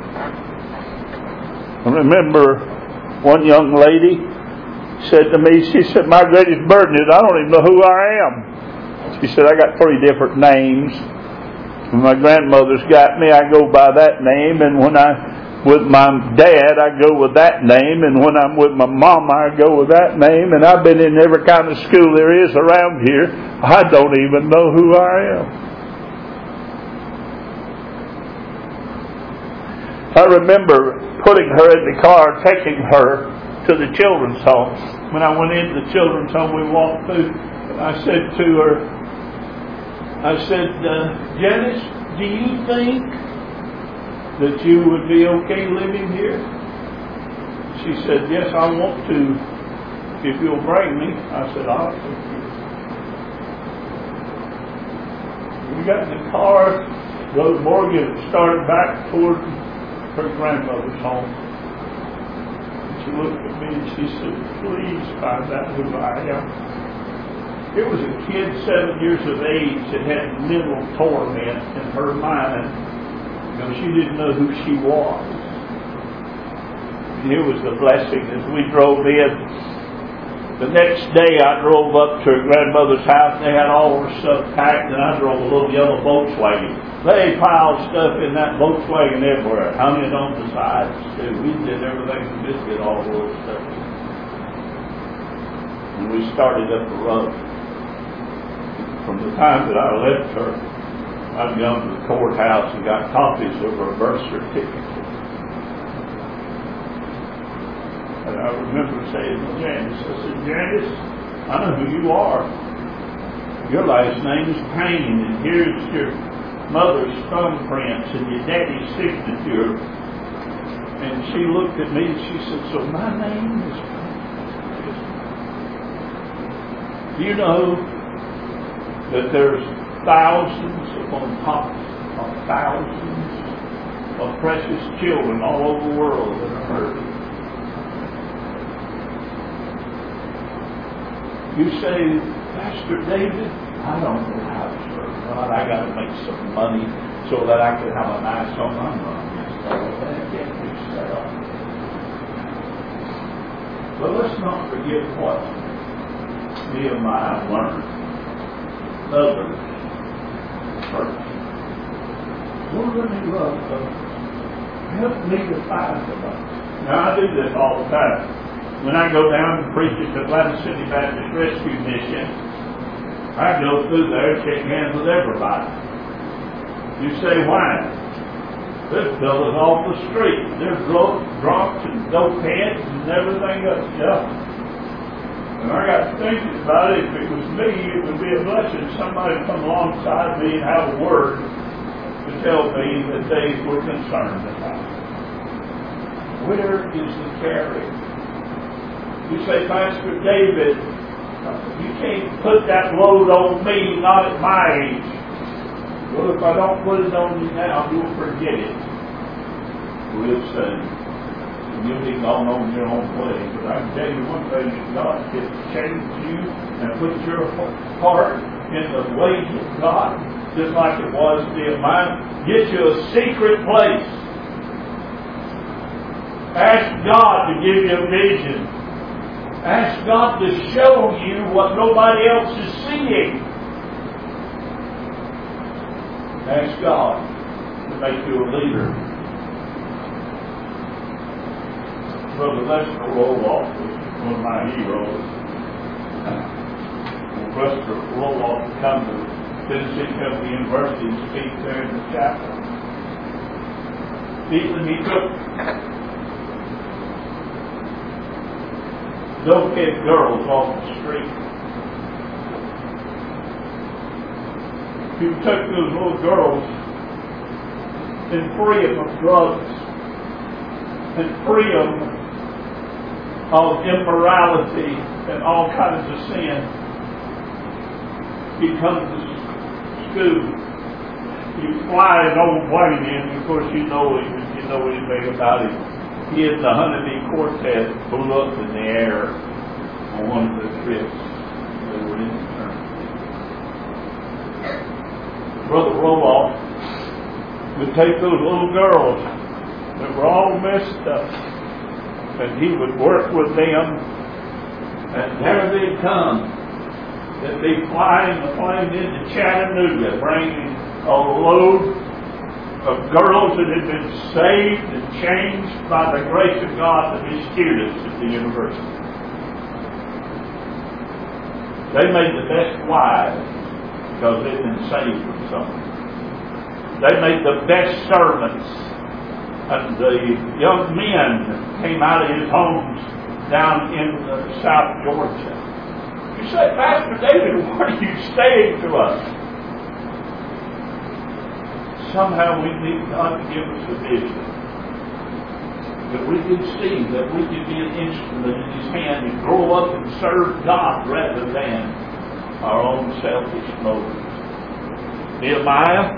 I remember one young lady said to me, she said, "My greatest burden is I don't even know who I am." She said, "I got 3 different names. When my grandmother's got me, I go by that name, and when I'm with my dad, I go with that name, and when I'm with my mama, I go with that name, and I've been in every kind of school there is around here. I don't even know who I am." I remember putting her in the car, taking her to the children's home. When I went into the children's home, we walked through, and I said to her, "Janice, do you think that you would be okay living here?" She said, "Yes, I want to, if you'll bring me." I said, "I'll take you." We got in the car, Brother Morgan started back toward her grandmother's home. She looked at me and she said, "Please find out who I am." It was a kid 7 years of age that had mental torment in her mind. You know, she didn't know who she was. And it was a blessing as we drove in. The next day I drove up to her grandmother's house. They had all her stuff packed, and I drove a little yellow Volkswagen. They piled stuff in that Volkswagen everywhere. Hung it on the sides too. We did everything to just get all the little stuff. And we started up the road. From the time that I left her, I'd gone to the courthouse and got copies of her birth certificate. And I remember saying to Janice, I said, "Janice, I know who you are. Your last name is Payne, and here's your mother's thumbprints and your daddy's signature." And she looked at me and she said, "So my name is Payne." Do you know that there's thousands upon top of thousands of precious children all over the world that are hurting? You say, "Pastor David, I don't know how to serve God. I got to make some money so that I can have a nice home." I'm not against all of that. Get yourself. But let's not forget what Nehemiah learned. Others first. Lord, let me love others. Help me to find them. Now, I do this all the time. When I go down and preach at the Atlanta City Baptist Rescue Mission, I go through there and shake hands with everybody. You say, "Why?" This fella's off the street. They're drunks and dope heads and everything else. Yeah. And I got thinking about it. If it was me, it would be a blessing if somebody would come alongside me and have a word to tell me that they were concerned about. Where is the caring? You say, "Pastor David, you can't put that load on me, not at my age." Well, if I don't put it on you now, you'll forget it. We'll say, you'll be gone on your own way. But I can tell you one thing, that God can change you and put your heart in the ways of God, just like it was Nehemiah. Get you a secret place. Ask God to give you a vision. Ask God to show you what nobody else is seeing. Ask God to make you a leader. Brother Lester Roloff was one of my heroes. Lester Roloff come to Tennessee Company University and speak there in the chapel. He took dope-head girls off the street. He took those little girls and free them of drugs and free them of immorality and all kinds of sin. He comes to school. You fly an old plane in, and of course you know him if you know anything about him. He and the Honeybee Quartet blew up in the air on one of the trips. They were in the tournament. Brother Roloff would take those little girls that were all messed up, and he would work with them, and there they'd come. They'd be flying the plane into Chattanooga, bringing a load of girls that had been saved and changed by the grace of God to be students at the university. They made the best wives because they'd been saved from something. They made the best servants, and the young men came out of his homes down in South Georgia. You say, Pastor David, what are you saying to us? Somehow we need God to give us a vision, that we can see, that we can be an instrument in His hand and grow up and serve God rather than our own selfish motives. Nehemiah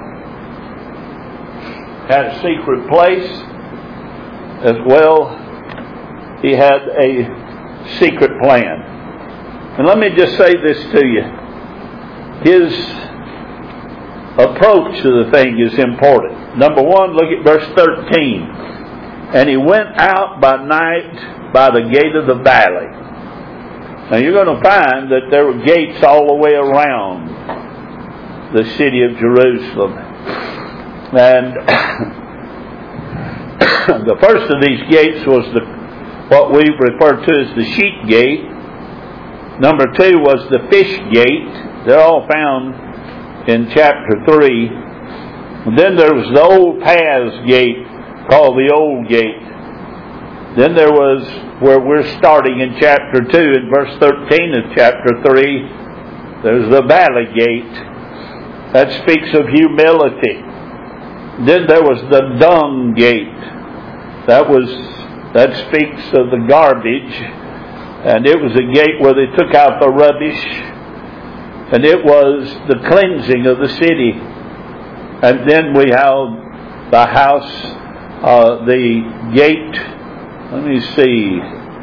had a secret place as well. He had a secret plan. And let me just say this to you. His approach to the thing is important. Number one, look at verse 13. And he went out by night by the gate of the valley. Now you're going to find that there were gates all the way around the city of Jerusalem. And the first of these gates was what we refer to as the sheep gate. Number 2 was the fish gate. They're all found in chapter 3. And then there was the old paths gate called the old gate. Then there was where we're starting in chapter 2 in verse 13 of chapter 3. There's the valley gate. That speaks of humility. Then there was the dung gate. That speaks of the garbage. And it was a gate where they took out the rubbish. And it was the cleansing of the city. And then we have the house, the gate, let me see,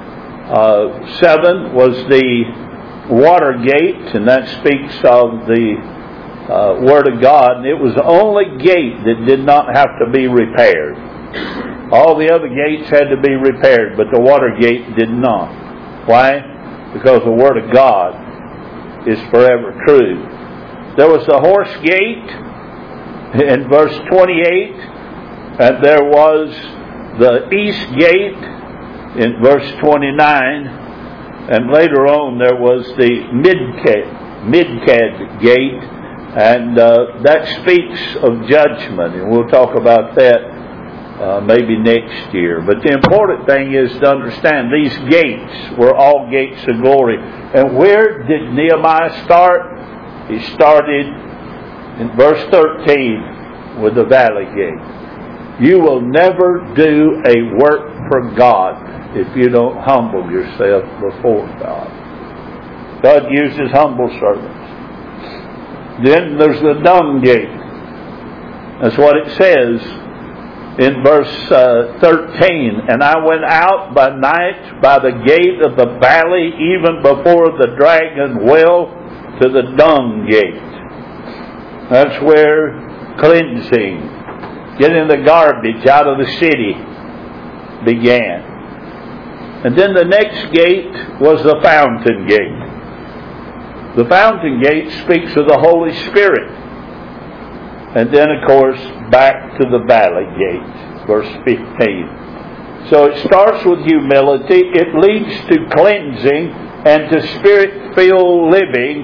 7 was the water gate, and that speaks of the Word of God. And it was the only gate that did not have to be repaired. All the other gates had to be repaired, but the water gate did not. Why? Because the Word of God is forever true. There was the horse gate in verse 28, and there was the east gate in verse 29, and later on there was the Midcad gate, and that speaks of judgment, and we'll talk about that maybe next year. But the important thing is to understand these gates were all gates of glory. And where did Nehemiah start? He started in verse 13 with the valley gate. You will never do a work for God if you don't humble yourself before God. God uses humble servants. Then there's the dung gate. That's what it says in verse 13. And I went out by night by the gate of the valley, even before the dragon well, to the dung gate. That's where cleansing, getting the garbage out of the city, began. And then the next gate was the fountain gate. The fountain gate speaks of the Holy Spirit. And then, of course, back to the valley gate, verse 15. So it starts with humility. It leads to cleansing and to Spirit-filled living.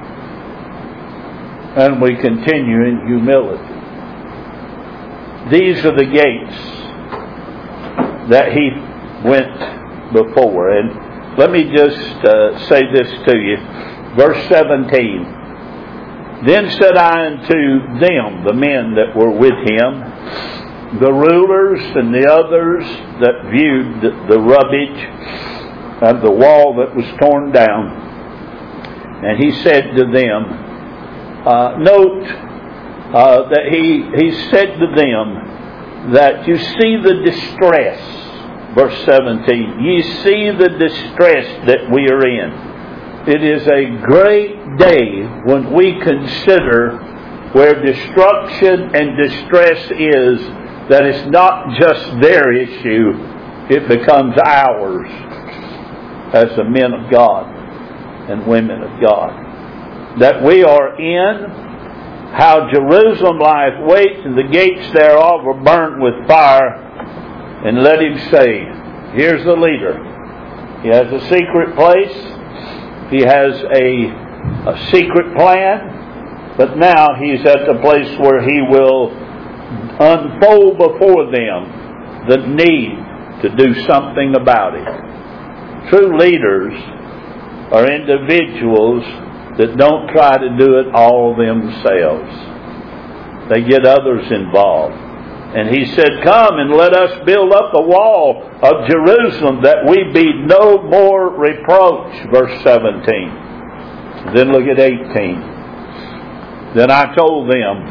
And we continue in humility. These are the gates that He went before. And let me just say this to you. Verse 17. Then said I unto them, the men that were with Him, the rulers and the others that viewed the rubbish of the wall that was torn down, and He said to them, note that he said to them that you see the distress, verse 17, ye see the distress that we are in. It is a great day when we consider where destruction and distress is, that it's not just their issue, it becomes ours as the men of God and women of God. That we are in, how Jerusalem lieth waste, and the gates thereof are burnt with fire. And let him say, here's the leader. He has a secret place. He has a secret plan. But now he's at the place where he will unfold before them the need to do something about it. True leaders are individuals that don't try to do it all themselves. They get others involved. And he said, come and let us build up the wall of Jerusalem, that we be no more reproach. Verse 17. Then look at 18. Then I told them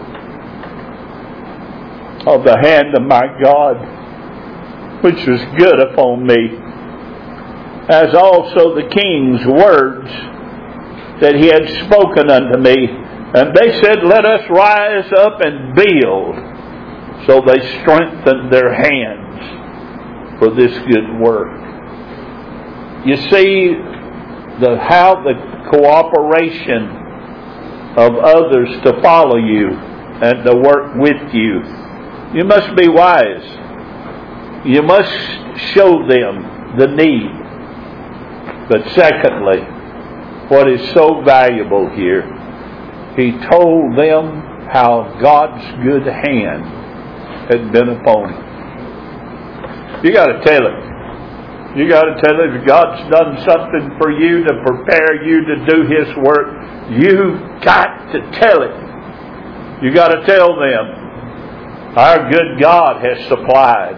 of the hand of my God, which was good upon me, as also the king's words that he had spoken unto me. And they said, let us rise up and build. So they strengthened their hands for this good work. You see how the cooperation of others to follow you and to work with you. You must be wise. You must show them the need. But secondly, what is so valuable here, he told them how God's good hand had been upon him. You got to tell it. You got to tell it. If God's done something for you to prepare you to do His work, you've got to tell it. You got to tell them, our good God has supplied.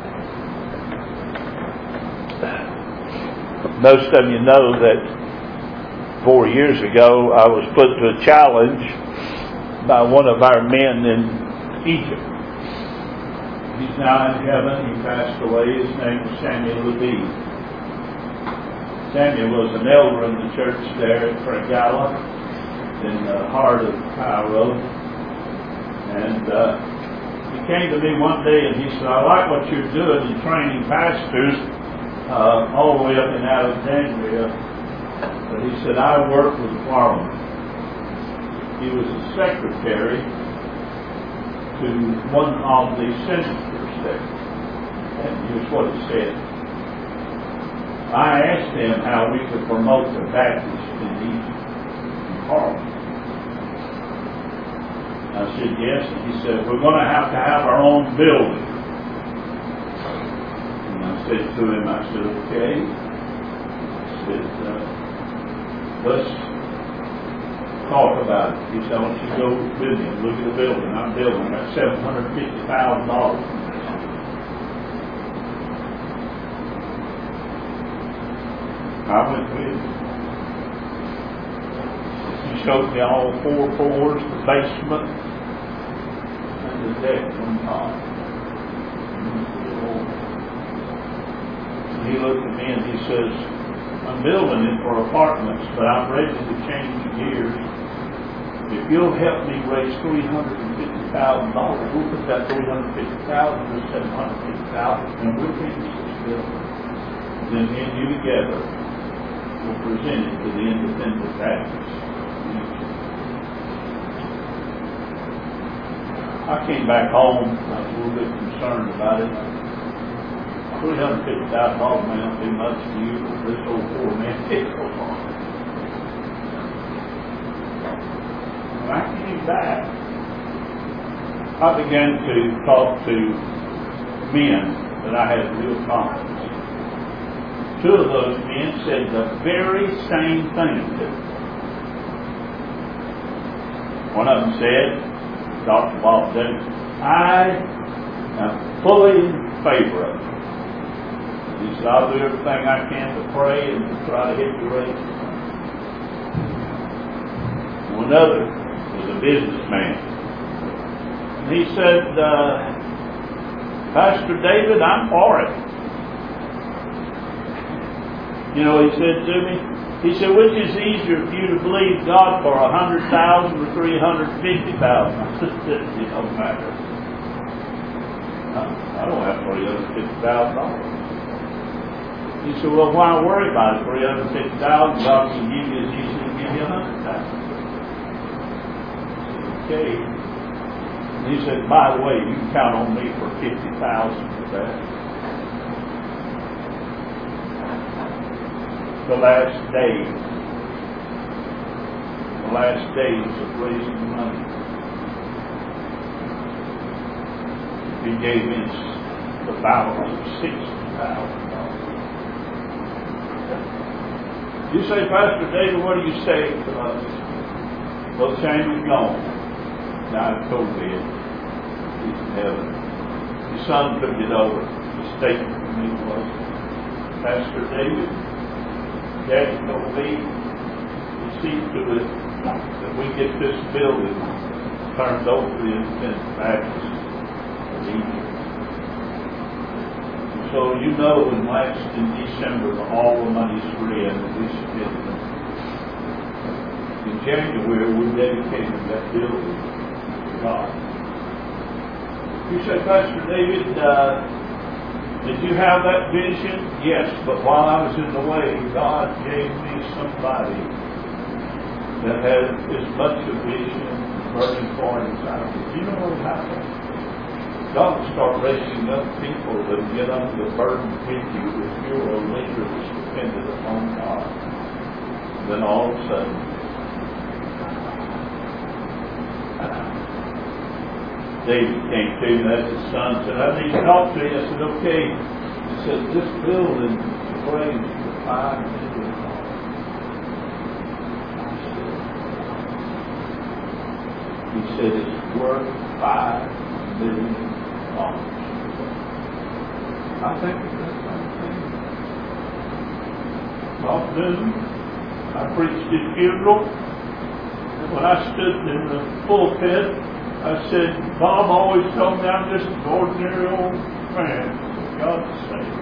Most of you know that 4 years ago I was put to a challenge by one of our men in Egypt. He's now in heaven. He passed away. His name was Samuel Levine. Samuel was an elder in the church there at Fragala in the heart of Cairo. And he came to me one day and he said, I like what you're doing in training pastors all the way up in Alexandria. But he said, I work with Parliament. He was a secretary to one of the senators there. And here's what he said. I asked him how we could promote the Baptists in Egypt, in Parliament. I said, yes. And he said, we're going to have our own building. And I said to him, okay. I said, let's talk about it. He said, I want you to go with me and look at the building. I'm building at $750,000. I went with him. He showed me all 4 floors, the basement, and the deck on top. And he looked at me and he says, I'm building it for apartments, but I'm ready to change gears. If you'll help me raise $350,000, we'll put that $350,000 to $750,000, and we'll finish this building. Then me and you together will present it to the independent Baptists. I came back home. I was a little bit concerned about it. $350,000 may not be much to you, but this old poor man did go on. When I came back, I began to talk to men that I had real confidence in. Two of those men said the very same thing to me. One of them said, Dr. Bob Dennis, I am fully in favor of it. He said, I'll do everything I can to pray and to try to hit the race. Another was a businessman. And he said, Pastor David, I'm for it. You know, he said to me, he said, which is easier for you to believe God for 100,000 or 350,000? I said, it don't matter. I don't have $350,000. He said, well, why worry about it? $350,000, God can give you as easy as give you 100,000. Okay. And he said, by the way, you can count on me for 50,000 for that. The last days of raising money. He gave me the balance of $60,000. You say, Pastor David, what are you saying to us? Well, Shane is gone. Now I've told you, he's in heaven. His son took it over. The statement to me was, Pastor David, Daddy told me to see to it that we get this building turned over to the Independent Baptist of Egypt. So you know in December all the money's free and we spent it. In January we dedicated that building to God. You say, Pastor David, did you have that vision? Yes, but while I was in the way, God gave me somebody that had as much a vision burning for inside of me. Do you know what happened? God will start raising up people that get under the burden with you if you're a leader that's dependent upon God. Then all of a sudden, David came to me, that's his son, said, I need to talk to you. I said, okay. He said, this building is raised for $5 million. He said, it's worth $5 million. I think it's that kind of thing. Afternoon, I preached his funeral. And when I stood in the pulpit, I said, Bob always told me I'm just an ordinary old man. God's sake.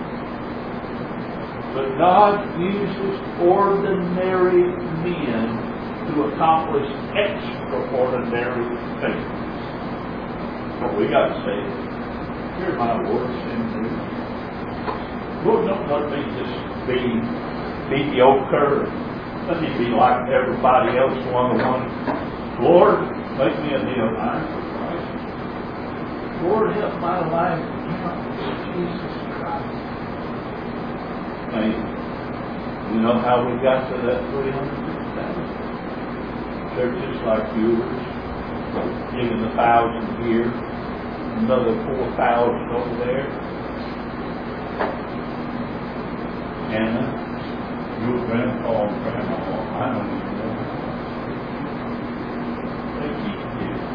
But God uses ordinary men to accomplish extraordinary things. But we got to say, hear my words and do. Lord, don't let me just be mediocre. Let me be like everybody else one. Lord, make me a Nehemiah for Christ. Lord, help my life count with Jesus Christ. Now, you know how we got to that 350,000? Churches like yours, giving 1,000 here, another 4,000 over there. Anna, your grandpa and grandma, I don't even know. They keep giving.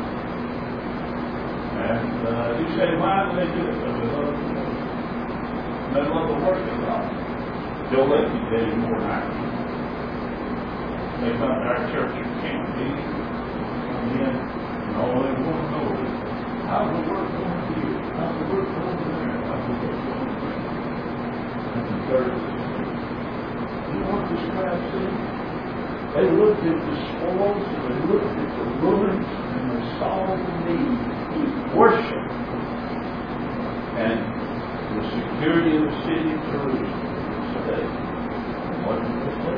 And you say, why do they do it? Because they love the Lord. They love the work of God. They'll let you tell you more than I can. They come to our church at camp meeting, come in, and all they want to know is, how's the work going here? How's the work going there? How's the work going there? And the third, you know what this crowd said? They looked at the spoils and they looked at the ruins and they saw the need to worship and the security of the city of Jerusalem today. What did they say?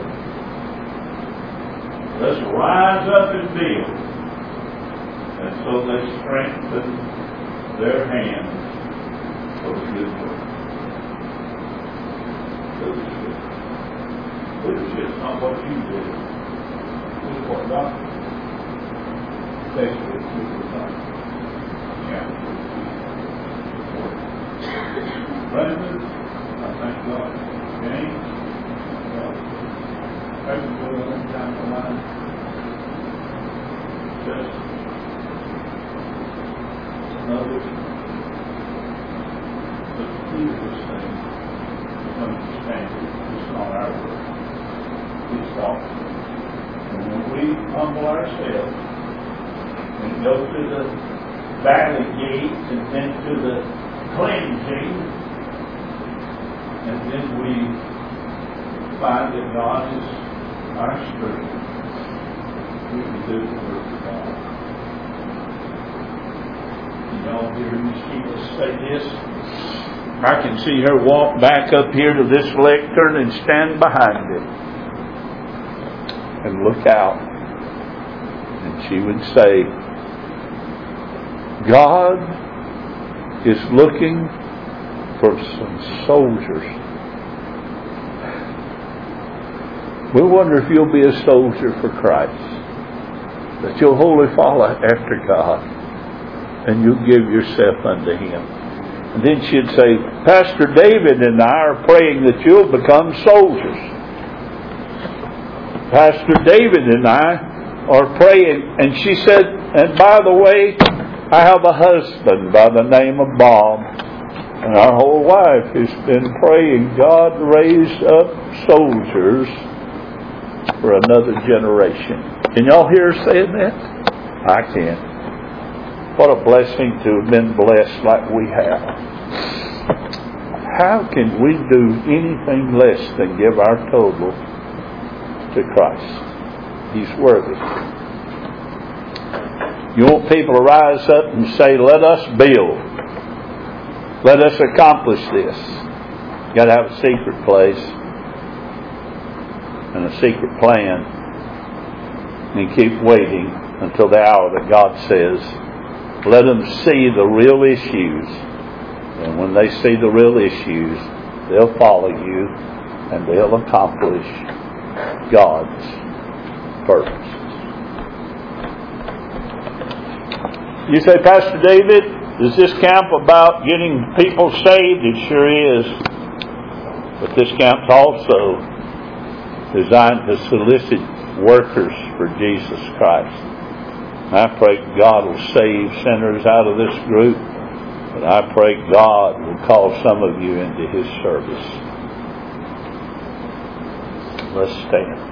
Let's rise up and build. And so they strengthened their hands for the good work. Leadership's not what you do. It's what God does. Especially if you're not. Yeah. Brandon, I thank God. James, maybe we'll let him down the line. Just another. The key to this thing is understanding it's not our work. It's God's work. And when we humble ourselves and go to the valley gates and then to the cleansing, and then we find that God is our strength, we can do the work of God. Can y'all hear me say this? I can see her walk back up here to this lectern and stand behind it and look out. And she would say, God is looking for some soldiers. We wonder if you'll be a soldier for Christ. That you'll wholly follow after God. And you'll give yourself unto Him. And then she'd say, Pastor David and I are praying that you'll become soldiers. Pastor David and I are praying. And she said, and by the way, I have a husband by the name of Bob. And our whole life has been praying God raise up soldiers for another generation. Can y'all hear her saying that? I can. What a blessing to have been blessed like we have. How can we do anything less than give our total to Christ? He's worthy. You want people to rise up and say, let us build. Let us accomplish this. You've got to have a secret place and a secret plan. And keep waiting until the hour that God says, let them see the real issues. And when they see the real issues, they'll follow you and they'll accomplish God's purpose. You say, Pastor David, is this camp about getting people saved? It sure is. But this camp's also designed to solicit workers for Jesus Christ. I pray God will save sinners out of this group, but I pray God will call some of you into His service. Let's stand.